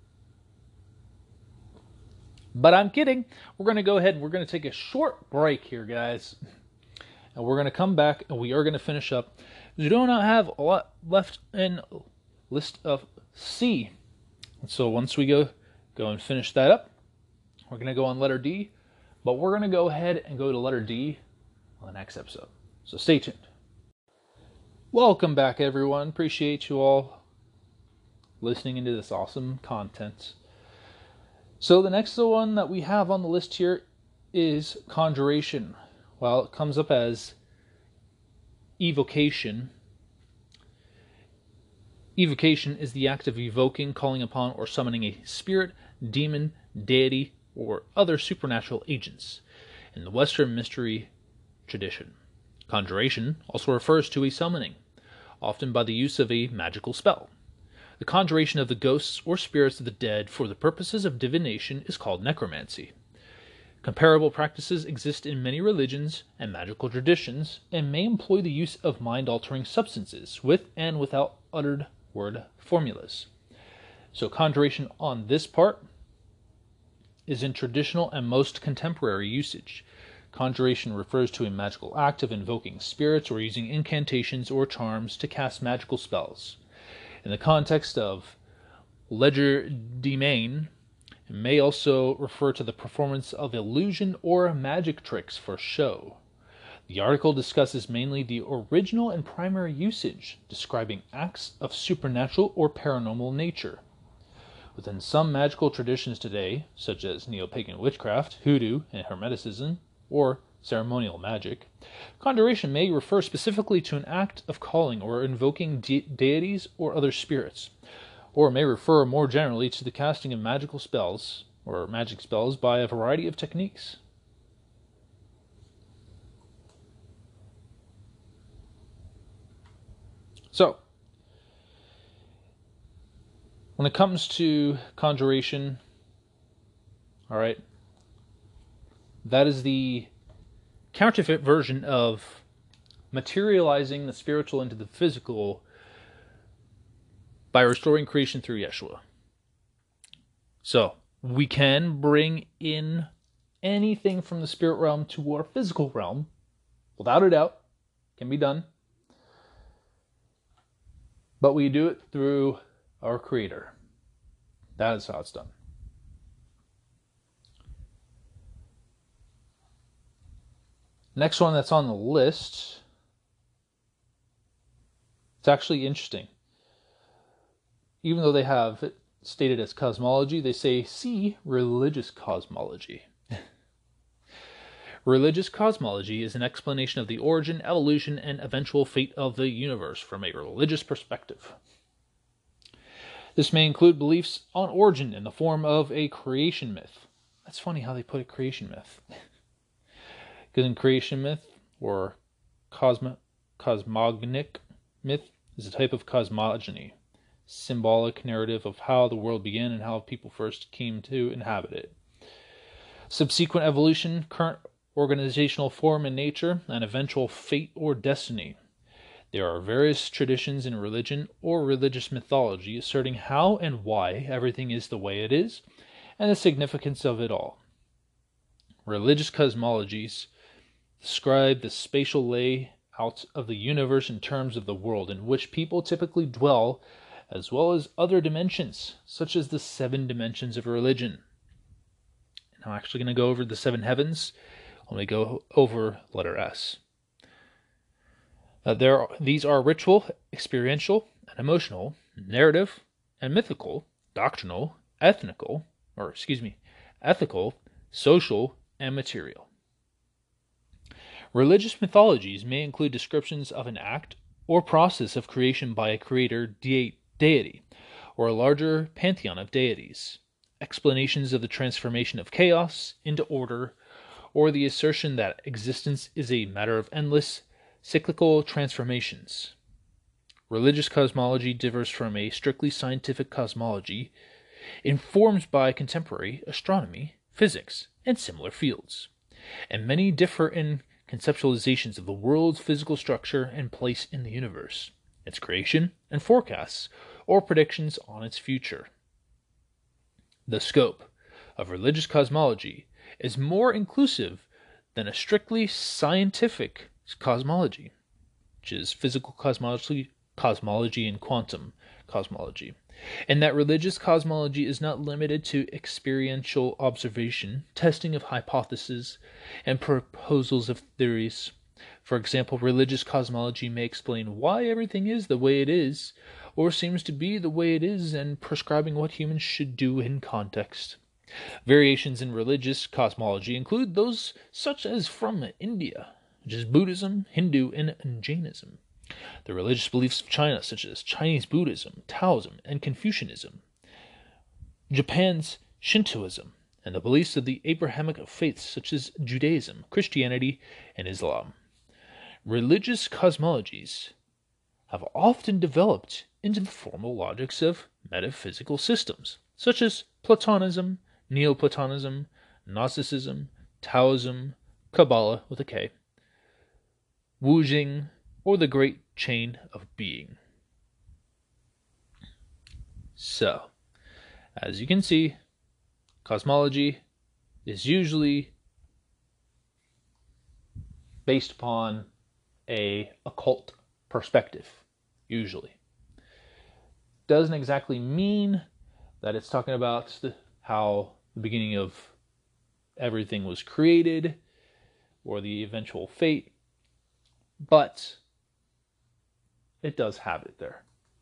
But I'm kidding. We're going to go ahead and we're going to take a short break here, guys. And we're going to come back and we are going to finish up. We do not have a lot left in list of C. And so once we go go and finish that up, we're going to go on letter D. But we're going to go ahead and go to letter D on the next episode. So stay tuned. Welcome back, everyone. Appreciate you all listening into this awesome content. So the next one that we have on the list here is conjuration. Well, it comes up as evocation. Evocation is the act of evoking, calling upon, or summoning a spirit, demon, deity, or other supernatural agents in the Western mystery tradition. Conjuration also refers to a summoning, often by the use of a magical spell. The conjuration of the ghosts or spirits of the dead for the purposes of divination is called necromancy. Comparable practices exist in many religions and magical traditions and may employ the use of mind-altering substances with and without uttered word formulas. So conjuration on this part is in traditional and most contemporary usage. Conjuration refers to a magical act of invoking spirits or using incantations or charms to cast magical spells. In the context of legerdemain, it may also refer to the performance of illusion or magic tricks for show. The article discusses mainly the original and primary usage, describing acts of supernatural or paranormal nature. Within some magical traditions today, such as neo-pagan witchcraft, hoodoo, and hermeticism, or ceremonial magic, conjuration may refer specifically to an act of calling or invoking de- deities or other spirits, or may refer more generally to the casting of magical spells or magic spells by a variety of techniques. So, when it comes to conjuration, all right, that is the counterfeit version of materializing the spiritual into the physical by restoring creation through Yeshua. So, we can bring in anything from the spirit realm to our physical realm, without a doubt, can be done. But we do it through our Creator. That is how it's done. Next one that's on the list, it's actually interesting. Even though they have it stated as cosmology, they say, see religious cosmology. Religious cosmology is an explanation of the origin, evolution, and eventual fate of the universe from a religious perspective. This may include beliefs on origin in the form of a creation myth. That's funny how they put a creation myth. Because in creation myth, or cosmo, cosmogonic myth, is a type of cosmogony, symbolic narrative of how the world began and how people first came to inhabit it. Subsequent evolution, current organizational form and nature, and eventual fate or destiny. There are various traditions in religion or religious mythology asserting how and why everything is the way it is, and the significance of it all. Religious cosmologies describe the spatial layout of the universe in terms of the world in which people typically dwell, as well as other dimensions, such as the seven dimensions of religion. And I'm actually going to go over the seven heavens. I'm going to go over letter S. Now, there are, these are ritual, experiential, and emotional, narrative, and mythical, doctrinal, ethnical, or excuse me, ethical, social, and material. Religious mythologies may include descriptions of an act or process of creation by a creator de- deity, or a larger pantheon of deities, explanations of the transformation of chaos into order, or the assertion that existence is a matter of endless, cyclical transformations. Religious cosmology differs from a strictly scientific cosmology informed by contemporary astronomy, physics, and similar fields, and many differ in conceptualizations of the world's physical structure and place in the universe, its creation and forecasts, or predictions on its future. The scope of religious cosmology is more inclusive than a strictly scientific cosmology, which is physical cosmology, cosmology and quantum cosmology, and that religious cosmology is not limited to experiential observation, testing of hypotheses, and proposals of theories. For example, religious cosmology may explain why everything is the way it is, or seems to be the way it is, and prescribing what humans should do in context. Variations in religious cosmology include those such as from India, which is Buddhism, Hindu, and Jainism. The religious beliefs of China, such as Chinese Buddhism, Taoism, and Confucianism. Japan's Shintoism, and the beliefs of the Abrahamic faiths, such as Judaism, Christianity, and Islam. Religious cosmologies have often developed into the formal logics of metaphysical systems, such as Platonism, Neoplatonism, Gnosticism, Taoism, Kabbalah with a K, Wujing, or the Great Chain of Being. So, as you can see, cosmology is usually based upon a occult perspective, usually. Doesn't exactly mean that it's talking about the, how the beginning of everything was created or the eventual fate, but it does have it there.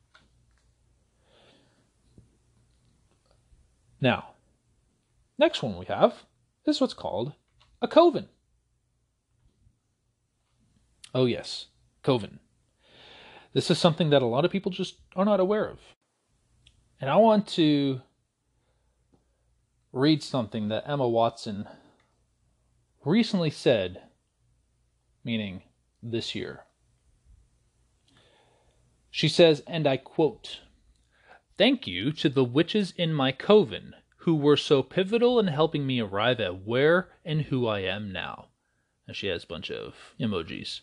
Now, next one we have is what's called a coven. Oh yes, coven. This is something that a lot of people just are not aware of. And I want to read something that Emma Watson recently said, meaning this year. She says, and I quote, "Thank you to the witches in my coven who were so pivotal in helping me arrive at where and who I am now." And she has a bunch of emojis.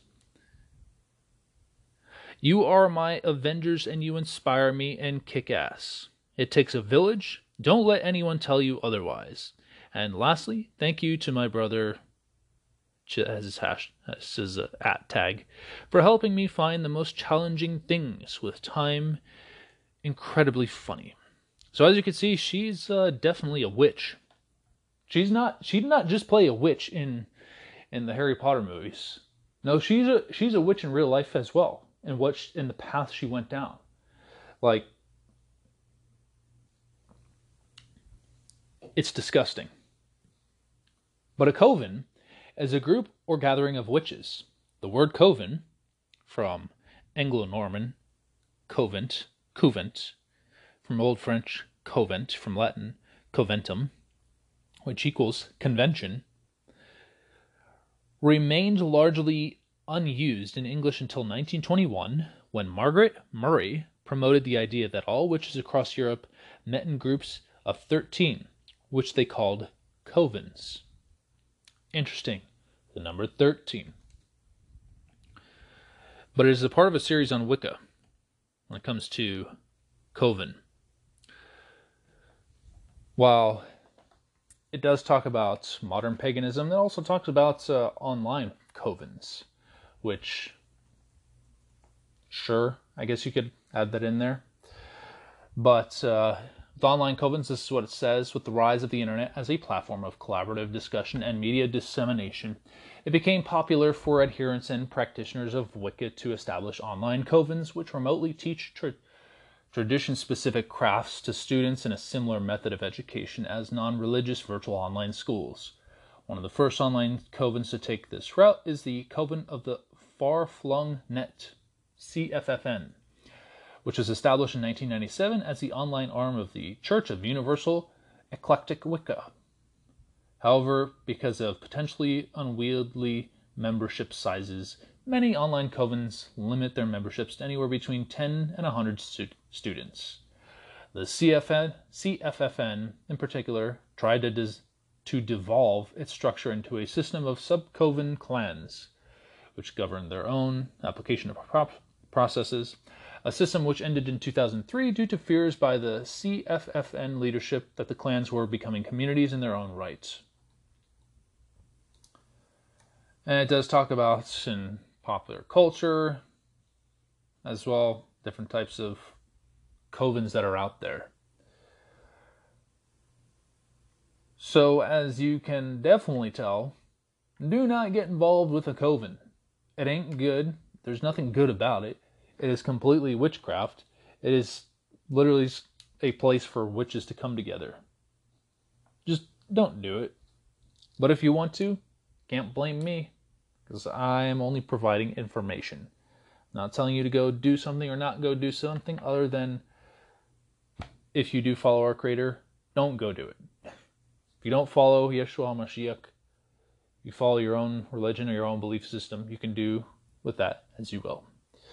"You are my Avengers and you inspire me and kick ass. It takes a village. Don't let anyone tell you otherwise. And lastly, thank you to my brother," as his hash, as his uh, at tag, "for helping me find the most challenging things with time. Incredibly funny." So as you can see, she's uh, definitely a witch. She's not. She did not just play a witch in in the Harry Potter movies. No, she's a she's a witch in real life as well. And what she, in the path she went down, like, it's disgusting. But a coven is a group or gathering of witches. The word coven, from Anglo-Norman covent, couvent, from Old French covent, from Latin coventum, which equals convention, remained largely unused in English until nineteen twenty-one, when Margaret Murray promoted the idea that all witches across Europe met in groups of thirteen, which they called covens. Interesting, the number thirteen. But it is a part of a series on Wicca when it comes to coven. While it does talk about modern paganism, it also talks about uh, online covens, which, sure, I guess you could add that in there. But uh, with online covens, this is what it says: with the rise of the internet as a platform of collaborative discussion and media dissemination, it became popular for adherents and practitioners of Wicca to establish online covens which remotely teach tra- tradition-specific crafts to students in a similar method of education as non-religious virtual online schools. One of the first online covens to take this route is the Coven of the Far-Flung Net, C F F N, which was established in nineteen ninety-seven as the online arm of the Church of Universal Eclectic Wicca. However, because of potentially unwieldy membership sizes, many online covens limit their memberships to anywhere between ten and one hundred stu- students. The C F N, C F F N in particular tried to, dis, to devolve its structure into a system of sub-Coven clans, which governed their own application of prop processes, a system which ended in two thousand three due to fears by the C F F N leadership that the clans were becoming communities in their own right. And it does talk about in popular culture as well, different types of covens that are out there. So as you can definitely tell, do not get involved with a coven. It ain't good. There's nothing good about it. It is completely witchcraft. It is literally a place for witches to come together. Just don't do it. But if you want to, can't blame me, because I am only providing information. I'm not telling you to go do something or not go do something, other than if you do follow our Creator, don't go do it. If you don't follow Yeshua HaMashiach, you follow your own religion or your own belief system, you can do with that as you will.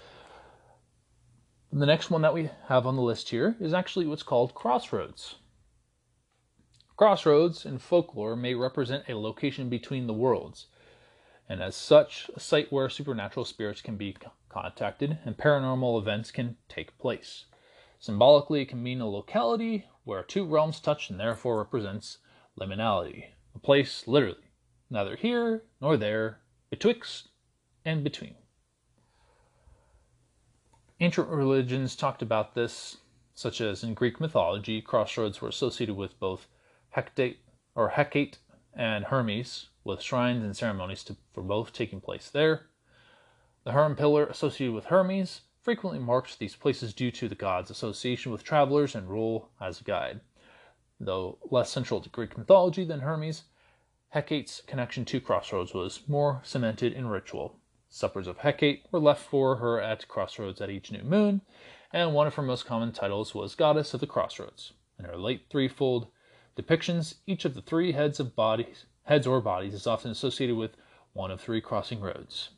The next one that we have on the list here is actually what's called crossroads. Crossroads in folklore may represent a location between the worlds, and as such, a site where supernatural spirits can be contacted and paranormal events can take place. Symbolically, it can mean a locality where two realms touch and therefore represents liminality, a place literally neither here nor there, betwixt and between. Ancient religions talked about this, such as in Greek mythology, crossroads were associated with both Hecate or Hecate and Hermes, with shrines and ceremonies to, for both taking place there. The Herm pillar associated with Hermes frequently marks these places due to the god's association with travelers and role as a guide. Though less central to Greek mythology than Hermes, Hecate's connection to crossroads was more cemented in ritual. Suppers of Hecate were left for her at crossroads at each new moon, and one of her most common titles was Goddess of the Crossroads. In her late threefold depictions, each of the three heads of bodies, heads or bodies is often associated with one of three crossing roads.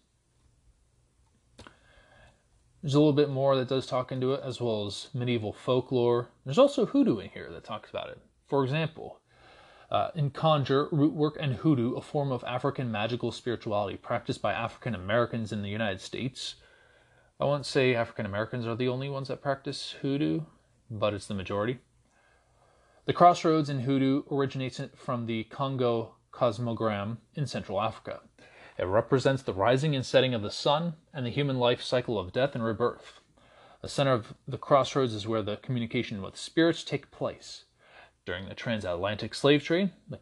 There's a little bit more that does talk into it, as well as medieval folklore. There's also hoodoo in here that talks about it. For example, Uh, in conjure, root work, and hoodoo, a form of African magical spirituality practiced by African Americans in the United States. I won't say African Americans are the only ones that practice hoodoo, but it's the majority. The crossroads in hoodoo originates from the Congo cosmogram in Central Africa. It represents the rising and setting of the sun and the human life cycle of death and rebirth. The center of the crossroads is where the communication with spirits take place. During the transatlantic slave trade, the,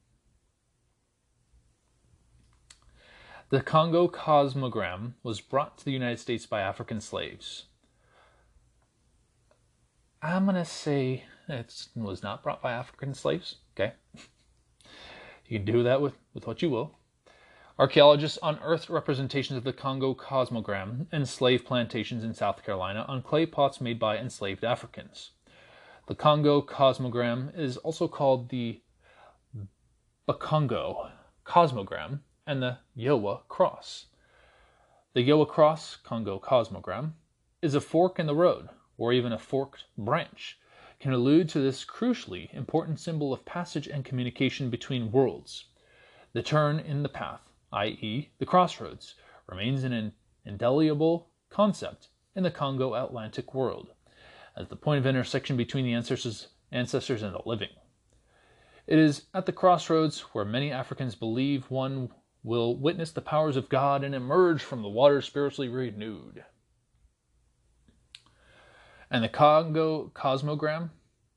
the Congo cosmogram was brought to the United States by African slaves. I'm going to say it was not brought by African slaves. Okay. You can do that with, with what you will. Archaeologists unearthed representations of the Congo cosmogram in slave plantations in South Carolina on clay pots made by enslaved Africans. The Congo cosmogram is also called the Bakongo cosmogram and the Yowa cross. The Yowa cross, Congo cosmogram, is a fork in the road, or even a forked branch, can allude to this crucially important symbol of passage and communication between worlds. The turn in the path, that is, the crossroads, remains an indelible concept in the Congo Atlantic world, as the point of intersection between the ancestors, ancestors and the living. It is at the crossroads where many Africans believe one will witness the powers of God and emerge from the water spiritually renewed. And the Congo cosmogram,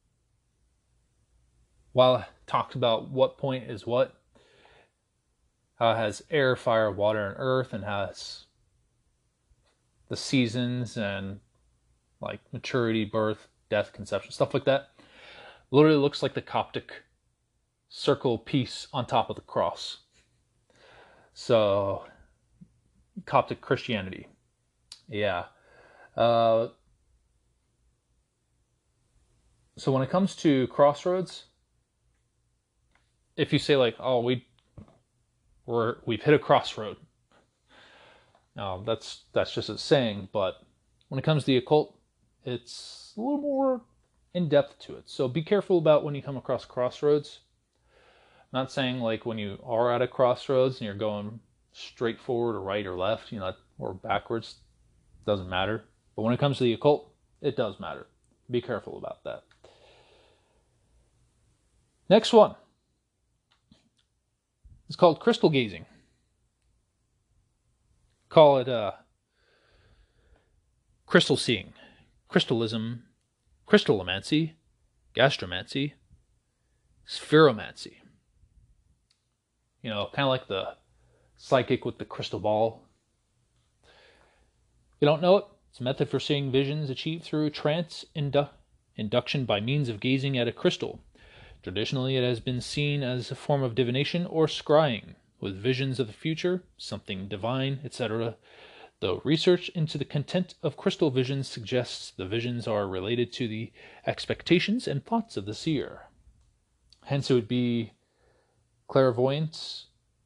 while I talked about what point is what, how it has air, fire, water, and earth, and has the seasons and like maturity, birth, death, conception, stuff like that, literally looks like the Coptic circle piece on top of the cross. So, Coptic Christianity. Yeah. Uh, so when it comes to crossroads, if you say like, oh, we, we're, we've hit a crossroad. No, that's, that's just a saying, but when it comes to the occult, it's a little more in depth to it. So be careful about when you come across crossroads. I'm not saying like when you are at a crossroads and you're going straight forward or right or left, you know, or backwards, doesn't matter. But when it comes to the occult, it does matter. Be careful about that. Next one is called crystal gazing. Call it uh, crystal seeing, crystalism, crystallomancy, gastromancy, spheromancy. You know, kind of like the psychic with the crystal ball. If you don't know it, it's a method for seeing visions achieved through trance indu- induction by means of gazing at a crystal. Traditionally, it has been seen as a form of divination or scrying, with visions of the future, something divine, et cetera. Though research into the content of crystal visions suggests the visions are related to the expectations and thoughts of the seer. Hence, it would be clairvoyance,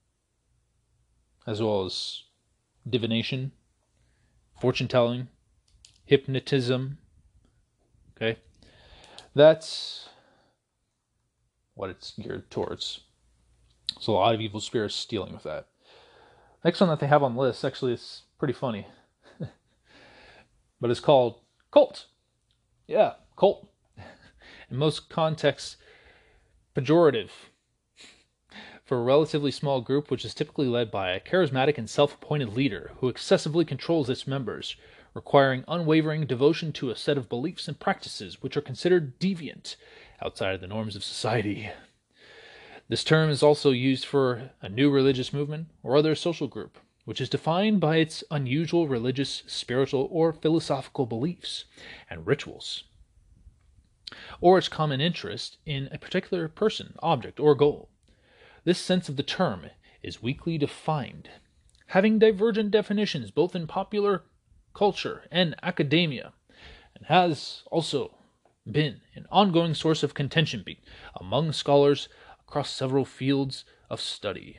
as well as divination, fortune-telling, hypnotism. Okay? That's what it's geared towards. So a lot of evil spirits dealing with that. Next one that they have on the list, actually, is pretty funny. But it's called cult. Yeah, cult. In most contexts, pejorative for a relatively small group which is typically led by a charismatic and self-appointed leader who excessively controls its members, requiring unwavering devotion to a set of beliefs and practices which are considered deviant outside of the norms of society. This term is also used for a new religious movement or other social group, which is defined by its unusual religious, spiritual, or philosophical beliefs and rituals, or its common interest in a particular person, object, or goal. This sense of the term is weakly defined, having divergent definitions both in popular culture and academia, and has also been an ongoing source of contention among scholars across several fields of study.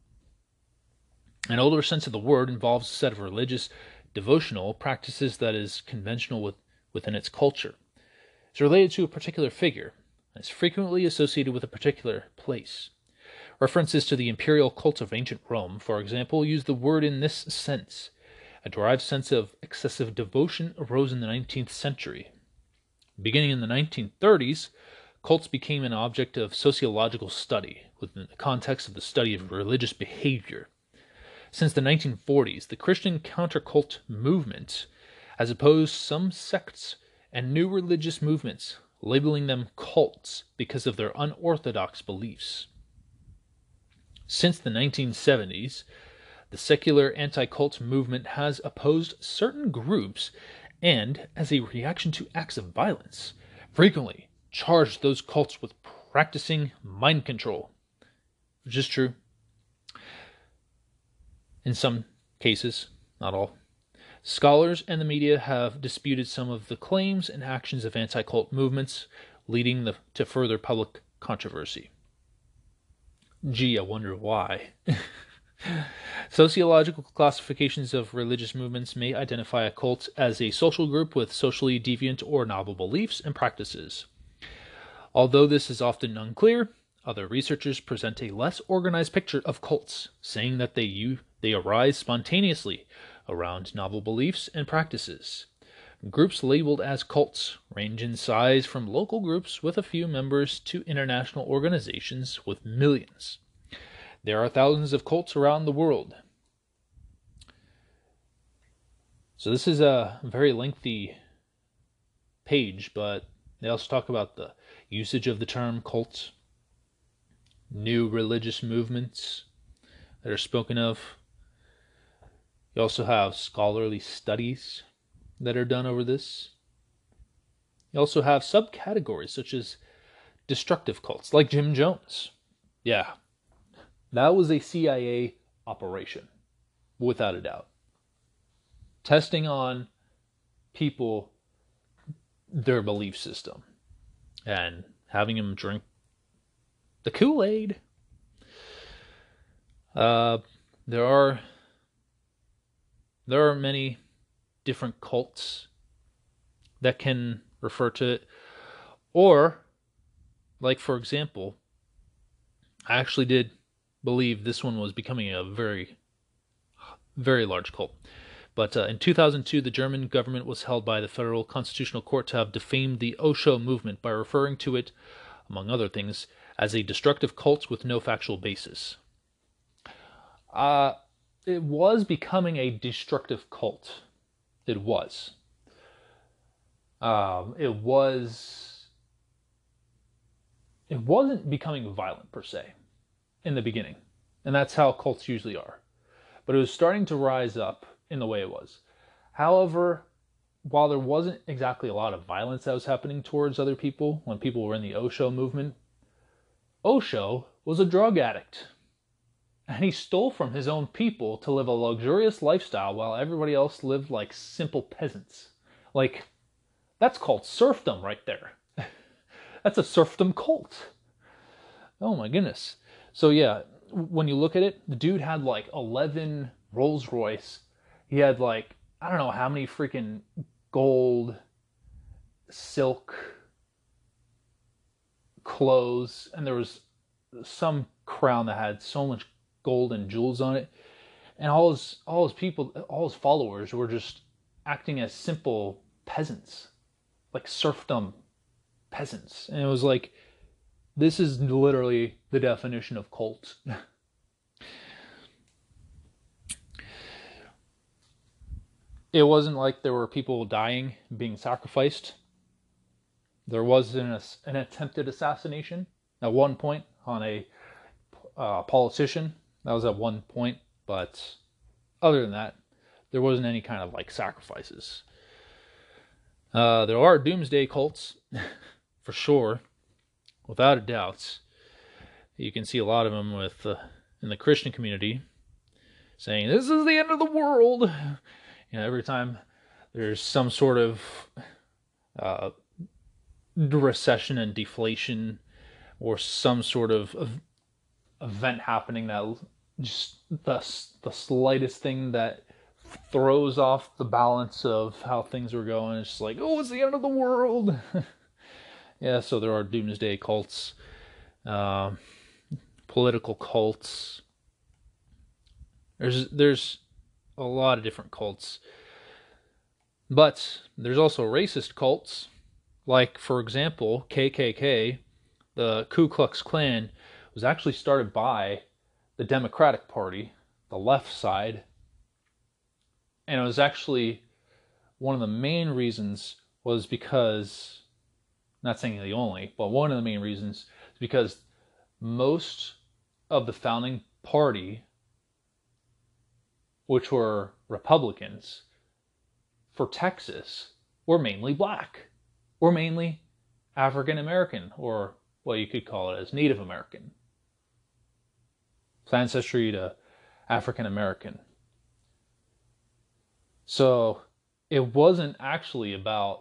An older sense of the word involves a set of religious, devotional practices that is conventional with, within its culture. It's related to a particular figure, and is frequently associated with a particular place. References to the imperial cult of ancient Rome, for example, use the word in this sense. A derived sense of excessive devotion arose in the nineteenth century. Beginning in the nineteen thirties, cults became an object of sociological study within the context of the study of religious behavior. Since the nineteen forties, the Christian counter-cult movement has opposed some sects and new religious movements, labeling them cults because of their unorthodox beliefs. Since the nineteen seventies, the secular anti-cult movement has opposed certain groups and, as a reaction to acts of violence, frequently charged those cults with practicing mind control, which is true. In some cases, not all. Scholars and the media have disputed some of the claims and actions of anti-cult movements, leading the, to further public controversy. Gee, I wonder why. Sociological classifications of religious movements may identify a cult as a social group with socially deviant or novel beliefs and practices. Although this is often unclear, other researchers present a less organized picture of cults, saying that they, u- they arise spontaneously around novel beliefs and practices. Groups labeled as cults range in size from local groups with a few members to international organizations with millions. There are thousands of cults around the world. So this is a very lengthy page, but they also talk about the usage of the term cult, new religious movements that are spoken of. You also have scholarly studies that are done over this. You also have subcategories such as destructive cults, like Jim Jones. Yeah, that was a C I A operation, without a doubt. Testing on people, their belief system, and having them drink the Kool-Aid. Uh, there are there are many different cults that can refer to it. Or, like for example, I actually did believe this one was becoming a very, very large cult. But uh, in two thousand two, the German government was held by the Federal Constitutional Court to have defamed the Osho movement by referring to it, among other things, as a destructive cult with no factual basis. Uh, it was becoming a destructive cult. It was. Um, it was. It wasn't becoming violent per se in the beginning, and that's how cults usually are. But it was starting to rise up in the way it was. However, while there wasn't exactly a lot of violence that was happening towards other people when people were in the Osho movement, Osho was a drug addict. And he stole from his own people to live a luxurious lifestyle while everybody else lived like simple peasants. Like, that's called serfdom right there. That's a serfdom cult. Oh my goodness. So yeah, when you look at it, the dude had like eleven Rolls Royce. He had like, I don't know how many freaking gold, silk clothes. And there was some crown that had so much gold and jewels on it. And all his, all his people, all his followers were just acting as simple peasants. Like serfdom peasants. And it was like, this is literally the definition of cult. It wasn't like there were people dying, being sacrificed. There was an, an attempted assassination at one point on a uh, politician. That was at one point. But other than that, there wasn't any kind of like sacrifices. Uh, there are doomsday cults, for sure, without a doubt. You can see a lot of them with uh, in the Christian community saying, this is the end of the world. You know, every time there's some sort of uh, recession and deflation or some sort of event happening that just the, the slightest thing that throws off the balance of how things were going, it's just like, oh, it's the end of the world. Yeah, so there are doomsday cults, uh, political cults. There's there's a lot of different cults. But there's also racist cults, like, for example, K K K, the Ku Klux Klan, was actually started by the Democratic Party, the left side. And it was actually one of the main reasons was because, not saying the only, but one of the main reasons is because most of the founding party, which were Republicans, for Texas, were mainly black, or mainly African American, or what you could call it as Native American. Ancestry to African American. So it wasn't actually about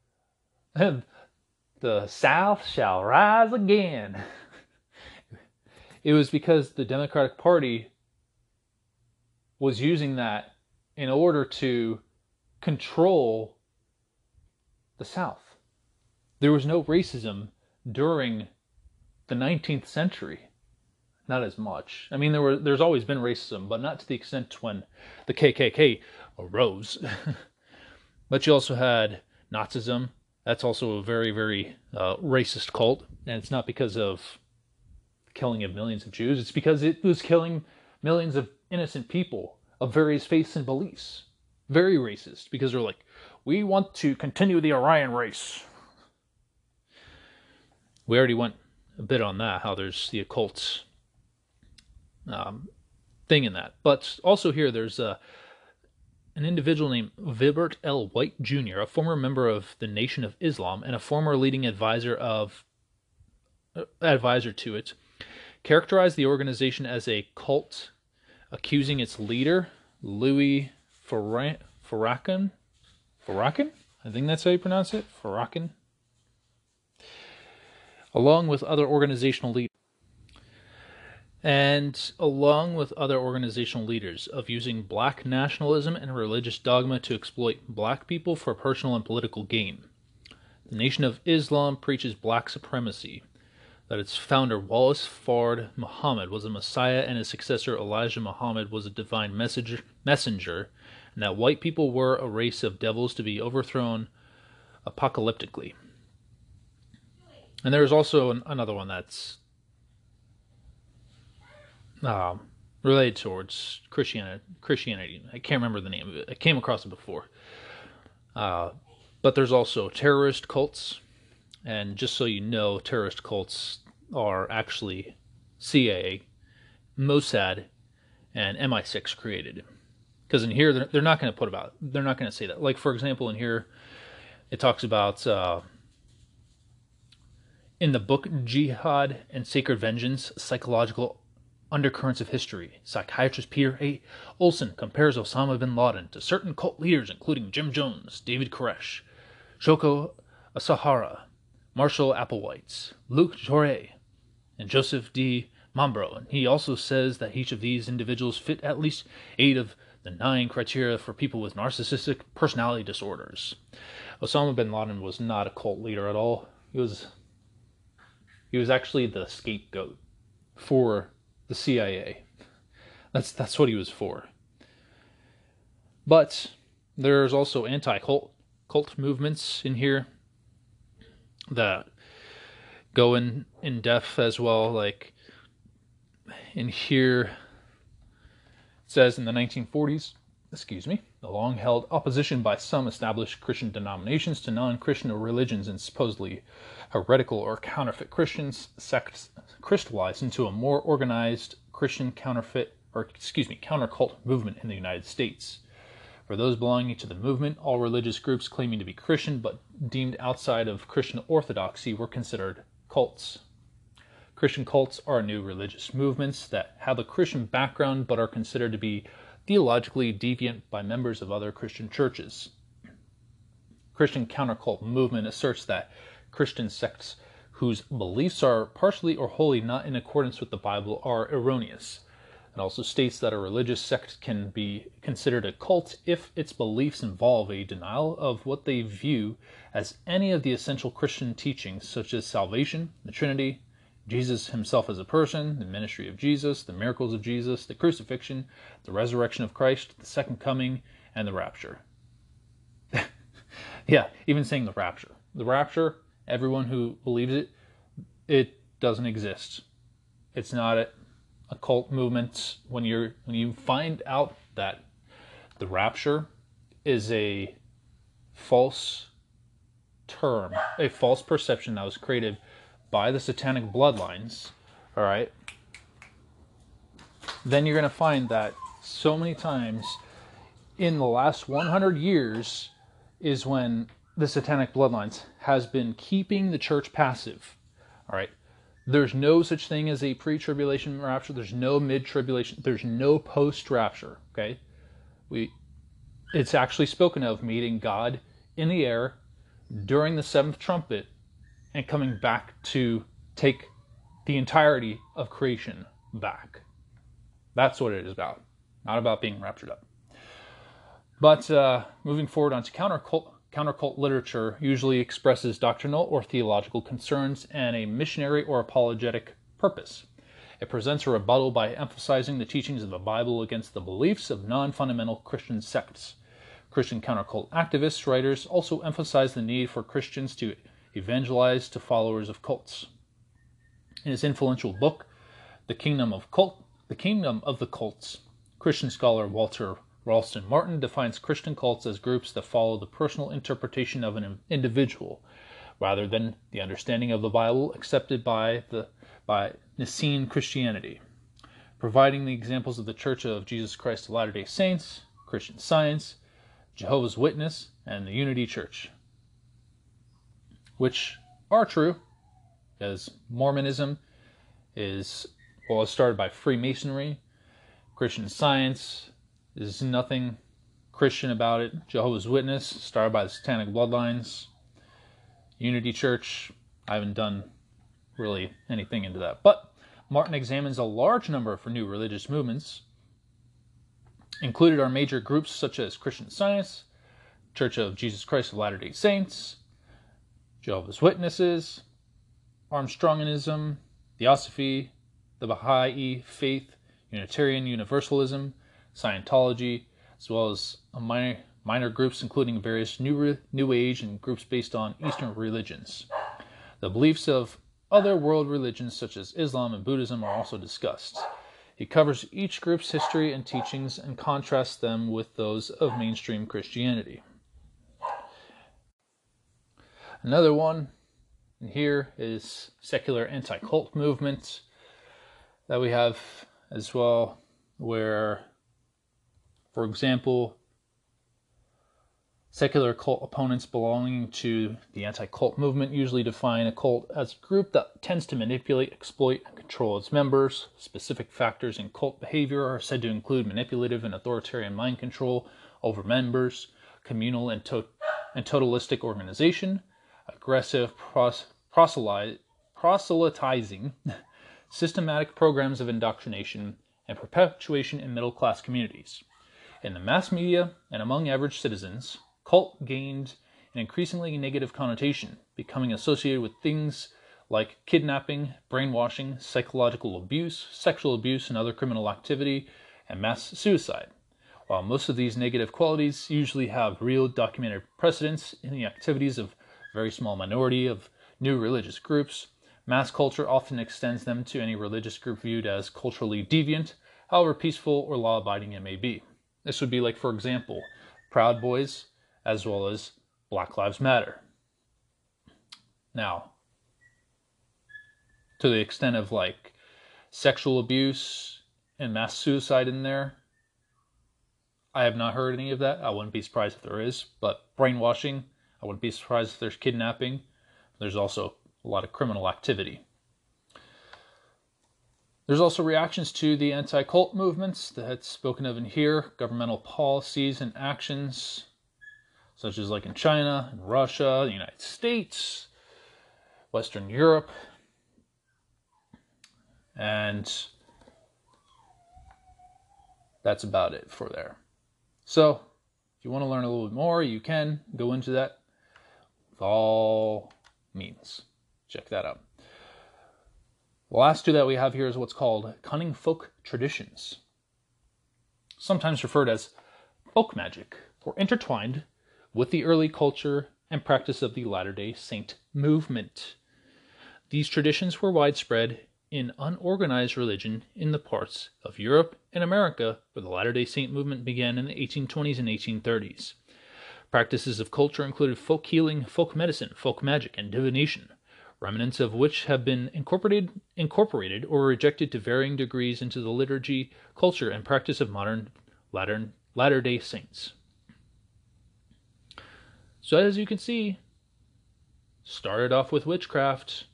the South shall rise again. It was because the Democratic Party was using that in order to control the South. There was no racism during the nineteenth century. Not as much. I mean, there were there's always been racism, but not to the extent when the K K K arose. But you also had Nazism. That's also a very, very uh, racist cult. And it's not because of killing of millions of Jews. It's because it was killing millions of innocent people of various faiths and beliefs. Very racist, because they're like, we want to continue the Aryan race. We already went a bit on that, how there's the occult um, thing in that. But also here, there's a, an individual named Vibert L. White Junior, a former member of the Nation of Islam and a former leading advisor of uh, advisor to it, characterized the organization as a cult, accusing its leader, Louis Farrakhan, Farrakhan, Farrakhan? I think that's how you pronounce it, Farrakhan, along with other organizational leaders, and along with other organizational leaders, of using black nationalism and religious dogma to exploit black people for personal and political gain. The Nation of Islam preaches black supremacy, that its founder Wallace Fard Muhammad was a messiah and his successor Elijah Muhammad was a divine messenger, messenger, and that white people were a race of devils to be overthrown apocalyptically. And there's also an, another one that's um, related towards Christianity. Christianity. I can't remember the name of it. I came across it before. Uh, but there's also terrorist cults. And just so you know, terrorist cults are actually C I A, Mossad, and M I six created. Because in here, they're, they're not going to put about, they're not going to say that. Like, for example, in here, it talks about, uh, in the book Jihad and Sacred Vengeance, Psychological Undercurrents of History, psychiatrist Peter A. Olson compares Osama bin Laden to certain cult leaders including Jim Jones, David Koresh, Shoko Asahara, Marshall Applewhite, Luke Torre, and Joseph D. Mambro. And he also says that each of these individuals fit at least eight of the nine criteria for people with narcissistic personality disorders. Osama bin Laden was not a cult leader at all. He was he was actually the scapegoat for the C I A. That's that's what he was for. But there's also anti-cult cult movements in here that go in, in depth as well. Like in here, it says in the nineteen forties, excuse me, the long-held opposition by some established Christian denominations to non-Christian religions and supposedly heretical or counterfeit Christians sects crystallized into a more organized Christian counterfeit, or excuse me, counter-cult movement in the United States. For those belonging to the movement, all religious groups claiming to be Christian but deemed outside of Christian orthodoxy were considered cults. Christian cults are new religious movements that have a Christian background but are considered to be theologically deviant by members of other Christian churches. Christian counter-cult movement asserts that Christian sects whose beliefs are partially or wholly not in accordance with the Bible are erroneous. It also states that a religious sect can be considered a cult if its beliefs involve a denial of what they view as any of the essential Christian teachings, such as salvation, the Trinity, Jesus himself as a person, the ministry of Jesus, the miracles of Jesus, the crucifixion, the resurrection of Christ, the second coming, and the rapture. Yeah, even saying the rapture. The rapture, everyone who believes it, it doesn't exist. It's not a, a cult movement. When you're when you find out that the rapture is a false term, a false perception that was created by the satanic bloodlines, all right, then you're going to find that so many times in the last one hundred years is when the satanic bloodlines has been keeping the church passive. All right. There's no such thing as a pre-tribulation rapture. There's no mid-tribulation. There's no post-rapture. Okay. We, it's actually spoken of meeting God in the air during the seventh trumpet and coming back to take the entirety of creation back. That's what it is about. Not about being raptured up. But uh, moving forward onto counter-cult, counter-cult literature usually expresses doctrinal or theological concerns and a missionary or apologetic purpose. It presents a rebuttal by emphasizing the teachings of the Bible against the beliefs of non-fundamental Christian sects. Christian counter-cult activists, writers also emphasize the need for Christians to evangelize to followers of cults. In his influential book, The Kingdom of Cult, The Kingdom of the Cults, Christian scholar Walter Ralston Martin defines Christian cults as groups that follow the personal interpretation of an individual, rather than the understanding of the Bible accepted by the by Nicene Christianity, providing the examples of the Church of Jesus Christ of Latter-day Saints, Christian Science, Jehovah's Witness, and the Unity Church, which are true, as Mormonism is, well, it started by Freemasonry. Christian Science is nothing Christian about it. Jehovah's Witness, started by the Satanic Bloodlines. Unity Church, I haven't done really anything into that. But Martin examines a large number for new religious movements. Included are major groups such as Christian Science, Church of Jesus Christ of Latter-day Saints, Jehovah's Witnesses, Armstrongism, Theosophy, the Baha'i Faith, Unitarian Universalism, Scientology, as well as a minor, minor groups including various New, New Age and groups based on Eastern religions. The beliefs of other world religions such as Islam and Buddhism are also discussed. He covers each group's history and teachings and contrasts them with those of mainstream Christianity. Another one here is secular anti-cult movement that we have as well, where, for example, secular cult opponents belonging to the anti-cult movement usually define a cult as a group that tends to manipulate, exploit, and control its members. Specific factors in cult behavior are said to include manipulative and authoritarian mind control over members, communal and, to- and totalistic organization, aggressive pros- proselyte- proselytizing, systematic programs of indoctrination, and perpetuation in middle-class communities. In the mass media and among average citizens, cult gained an increasingly negative connotation, becoming associated with things like kidnapping, brainwashing, psychological abuse, sexual abuse, and other criminal activity, and mass suicide. While most of these negative qualities usually have real documented precedents in the activities of a very small minority of new religious groups, mass culture often extends them to any religious group viewed as culturally deviant, however peaceful or law-abiding it may be. This would be like, for example, Proud Boys, as well as Black Lives Matter. Now, to the extent of like sexual abuse and mass suicide in there, I have not heard any of that. I wouldn't be surprised if there is. But brainwashing, I wouldn't be surprised if there's kidnapping. There's also a lot of criminal activity. There's also reactions to the anti-cult movements that's spoken of in here, governmental policies and actions, such as like in China, in Russia, the United States, Western Europe, and that's about it for there. So, if you want to learn a little bit more, you can go into that with all means. Check that out. The last two that we have here is what's called cunning folk traditions, sometimes referred as folk magic, or intertwined with the early culture and practice of the Latter-day Saint movement. These traditions were widespread in unorganized religion in the parts of Europe and America where the Latter-day Saint movement began in the eighteen twenties and eighteen thirties. Practices of culture included folk healing, folk medicine, folk magic, and divination, remnants of which have been incorporated, incorporated or rejected to varying degrees into the liturgy, culture, and practice of modern Latter, Latter-day Saints. So as you can see, started off with witchcraft,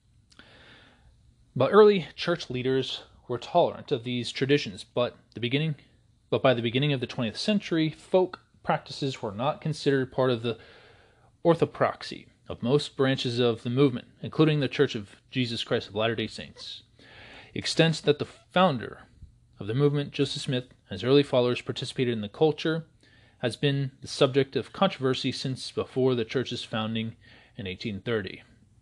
but early church leaders were tolerant of these traditions, but the beginning, but by the beginning of the twentieth century, folk practices were not considered part of the orthopraxy of most branches of the movement, including the Church of Jesus Christ of Latter-day Saints. The extent that the founder of the movement, Joseph Smith, and his early followers participated in the culture has been the subject of controversy since before the church's founding in eighteen thirty.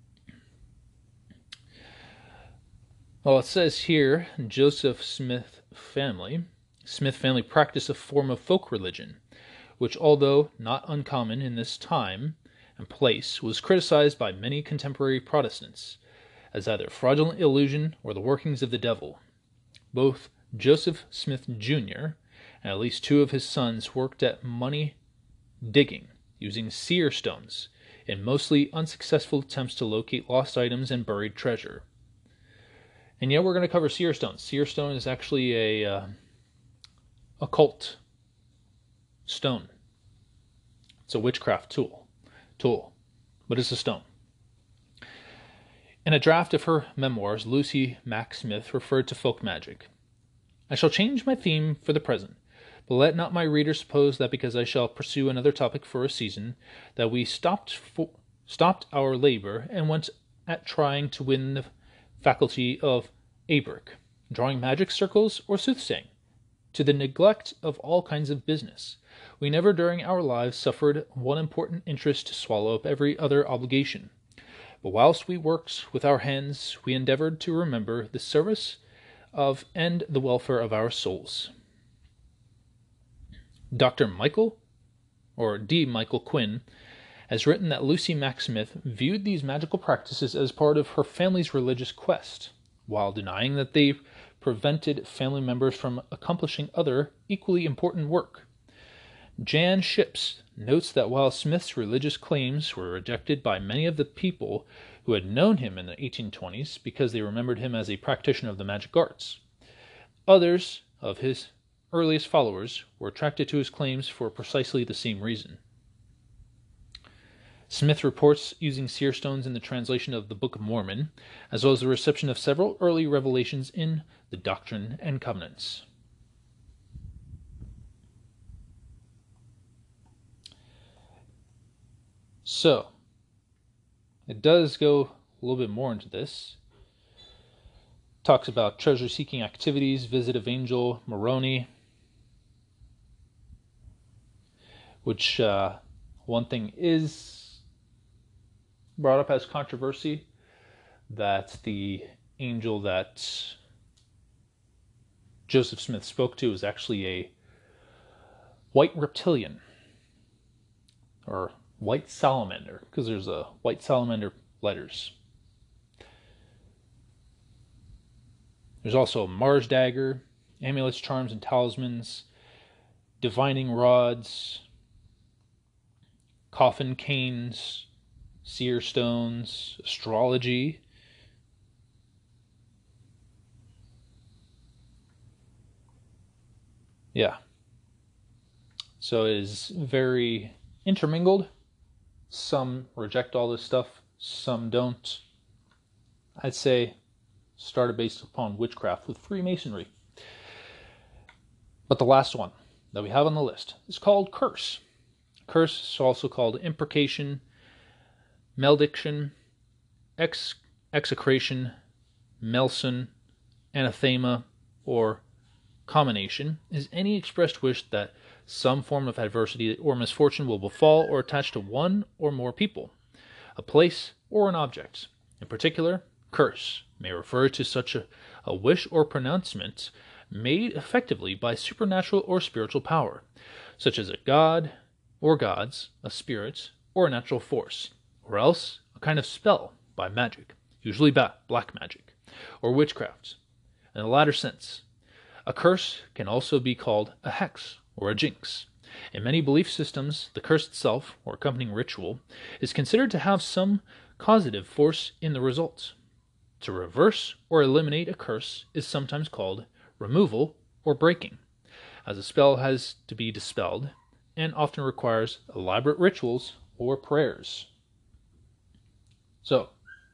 Well, it says here, Joseph Smith family. Smith family practiced a form of folk religion, which, although not uncommon in this time and place, was criticized by many contemporary Protestants as either fraudulent illusion or the workings of the devil. Both Joseph Smith Junior and at least two of his sons worked at money digging using seer stones in mostly unsuccessful attempts to locate lost items and buried treasure. And yet we're going to cover seer stones. Seer stone is actually a uh, occult stone. It's a witchcraft tool, tool, but it's a stone. In a draft of her memoirs, Lucy Mack Smith referred to folk magic. I shall change my theme for the present, but let not my reader suppose that because I shall pursue another topic for a season, that we stopped for, stopped our labor and went at trying to win the faculty of Abric, drawing magic circles, or soothsaying, to the neglect of all kinds of business. We never during our lives suffered one important interest to swallow up every other obligation. But whilst we worked with our hands, we endeavored to remember the service of and the welfare of our souls. Doctor Michael, or D. Michael Quinn, has written that Lucy Mack Smith viewed these magical practices as part of her family's religious quest, while denying that they prevented family members from accomplishing other, equally important work. Jan Ships notes that while Smith's religious claims were rejected by many of the people who had known him in the eighteen twenties because they remembered him as a practitioner of the magic arts, others of his earliest followers were attracted to his claims for precisely the same reason. Smith reports using seer stones in the translation of the Book of Mormon, as well as the reception of several early revelations in the Doctrine and Covenants. So, it does go a little bit more into this. Talks about treasure-seeking activities, visit of Angel Moroni, which uh, one thing is brought up as controversy, that the angel that Joseph Smith spoke to was actually a white reptilian, or white salamander, because there's a white salamander letters. There's also a Mars dagger, amulets, charms, and talismans, divining rods, coffin canes, seer stones, astrology. Yeah. So it is very intermingled. Some reject all this stuff, some don't. I'd say started based upon witchcraft with Freemasonry. But the last one that we have on the list is called curse. Curse is also called imprecation, malediction, ex- execration, melson, anathema, or commination, is any expressed wish that some form of adversity or misfortune will befall or attach to one or more people, a place, or an object. In particular, curse may refer to such a, a wish or pronouncement made effectively by supernatural or spiritual power, such as a god or gods, a spirit, or a natural force, or else a kind of spell by magic, usually ba- black magic, or witchcraft. In the latter sense, a curse can also be called a hex or a jinx. In many belief systems, the curse itself, or accompanying ritual, is considered to have some causative force in the result. To reverse or eliminate a curse is sometimes called removal or breaking, as a spell has to be dispelled, and often requires elaborate rituals or prayers. So,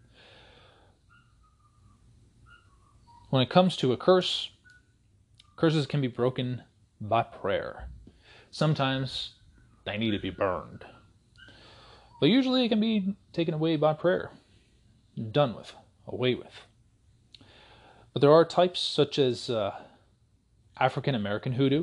when it comes to a curse, curses can be broken by prayer. Sometimes they need to be burned, but usually it can be taken away by prayer, done with, away with. But there are types such as uh, African American hoodoo.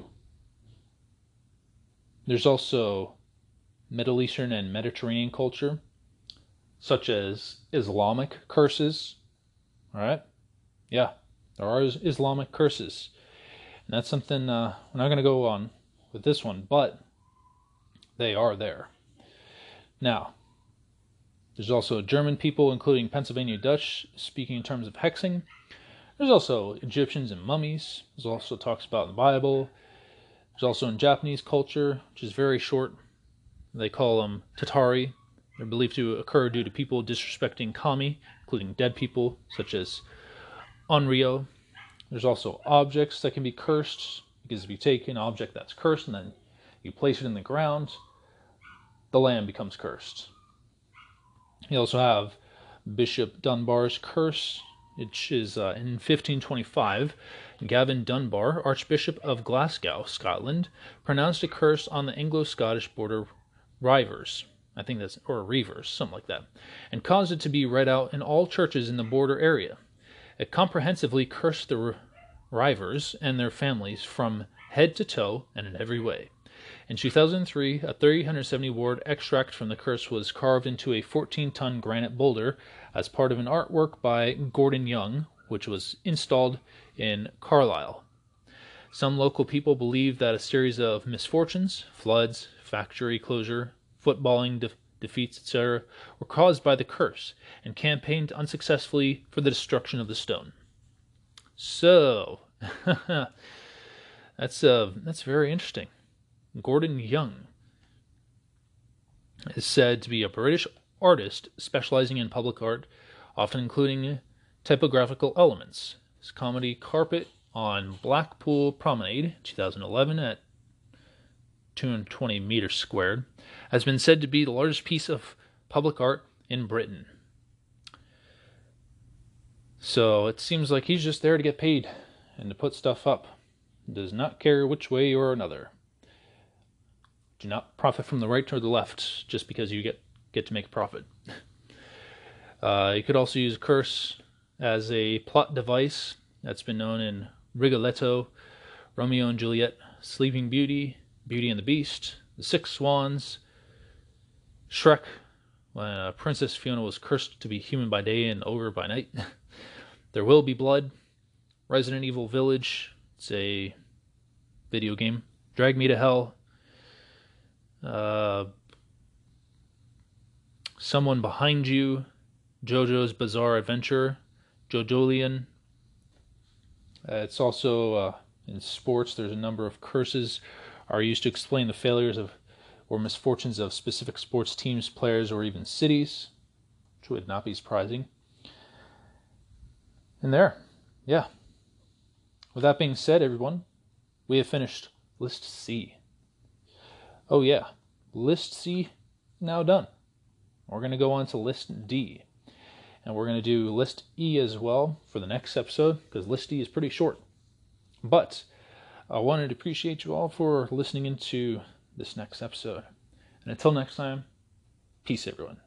There's also Middle Eastern and Mediterranean culture, such as Islamic curses. All right? Yeah, there are Islamic curses. And that's something uh, we're not going to go on with this one, but they are there. Now, there's also German people, including Pennsylvania Dutch, speaking in terms of hexing. There's also Egyptians and mummies. There's also talks about in the Bible. There's also in Japanese culture, which is very short. They call them Tatari. They're believed to occur due to people disrespecting kami, including dead people, such as Onryo. There's also objects that can be cursed, because if you take an object that's cursed and then you place it in the ground, the land becomes cursed. You also have Bishop Dunbar's curse, which is uh, in fifteen twenty-five, Gavin Dunbar, Archbishop of Glasgow, Scotland, pronounced a curse on the Anglo-Scottish border rivers, I think that's, or reivers, something like that, and caused it to be read out in all churches in the border area. It comprehensively cursed the rivers and their families from head to toe and in every way. In two thousand three, a three hundred seventy ward extract from the curse was carved into a fourteen ton granite boulder as part of an artwork by Gordon Young, which was installed in Carlisle. Some local people believe that a series of misfortunes, floods, factory closure, footballing de- defeats, et cetera, were caused by the curse and campaigned unsuccessfully for the destruction of the stone. So, that's uh, that's very interesting. Gordon Young is said to be a British artist specializing in public art, often including typographical elements. His comedy Carpet on Blackpool Promenade, two thousand eleven, at two hundred twenty meters squared, has been said to be the largest piece of public art in Britain. So it seems like he's just there to get paid and to put stuff up. Does not care which way or another. Do not profit from the right or the left just because you get, get to make a profit. Uh, you could also use curse as a plot device. That's been known in Rigoletto, Romeo and Juliet, Sleeping Beauty, Beauty and the Beast, The Six Swans, Shrek, when uh, Princess Fiona was cursed to be human by day and ogre by night. There Will Be Blood, Resident Evil Village, it's a video game, Drag Me to Hell, uh, Someone Behind You, JoJo's Bizarre Adventure, JoJolion. Uh, it's also uh, in sports. There's a number of curses are used to explain the failures of or misfortunes of specific sports teams, players, or even cities, which would not be surprising. And there, yeah. With that being said, everyone, we have finished List C. Oh yeah, List C now done. We're going to go on to List D. And we're going to do List E as well for the next episode, because List D is pretty short. But I wanted to appreciate you all for listening into this next episode. And until next time, peace, everyone.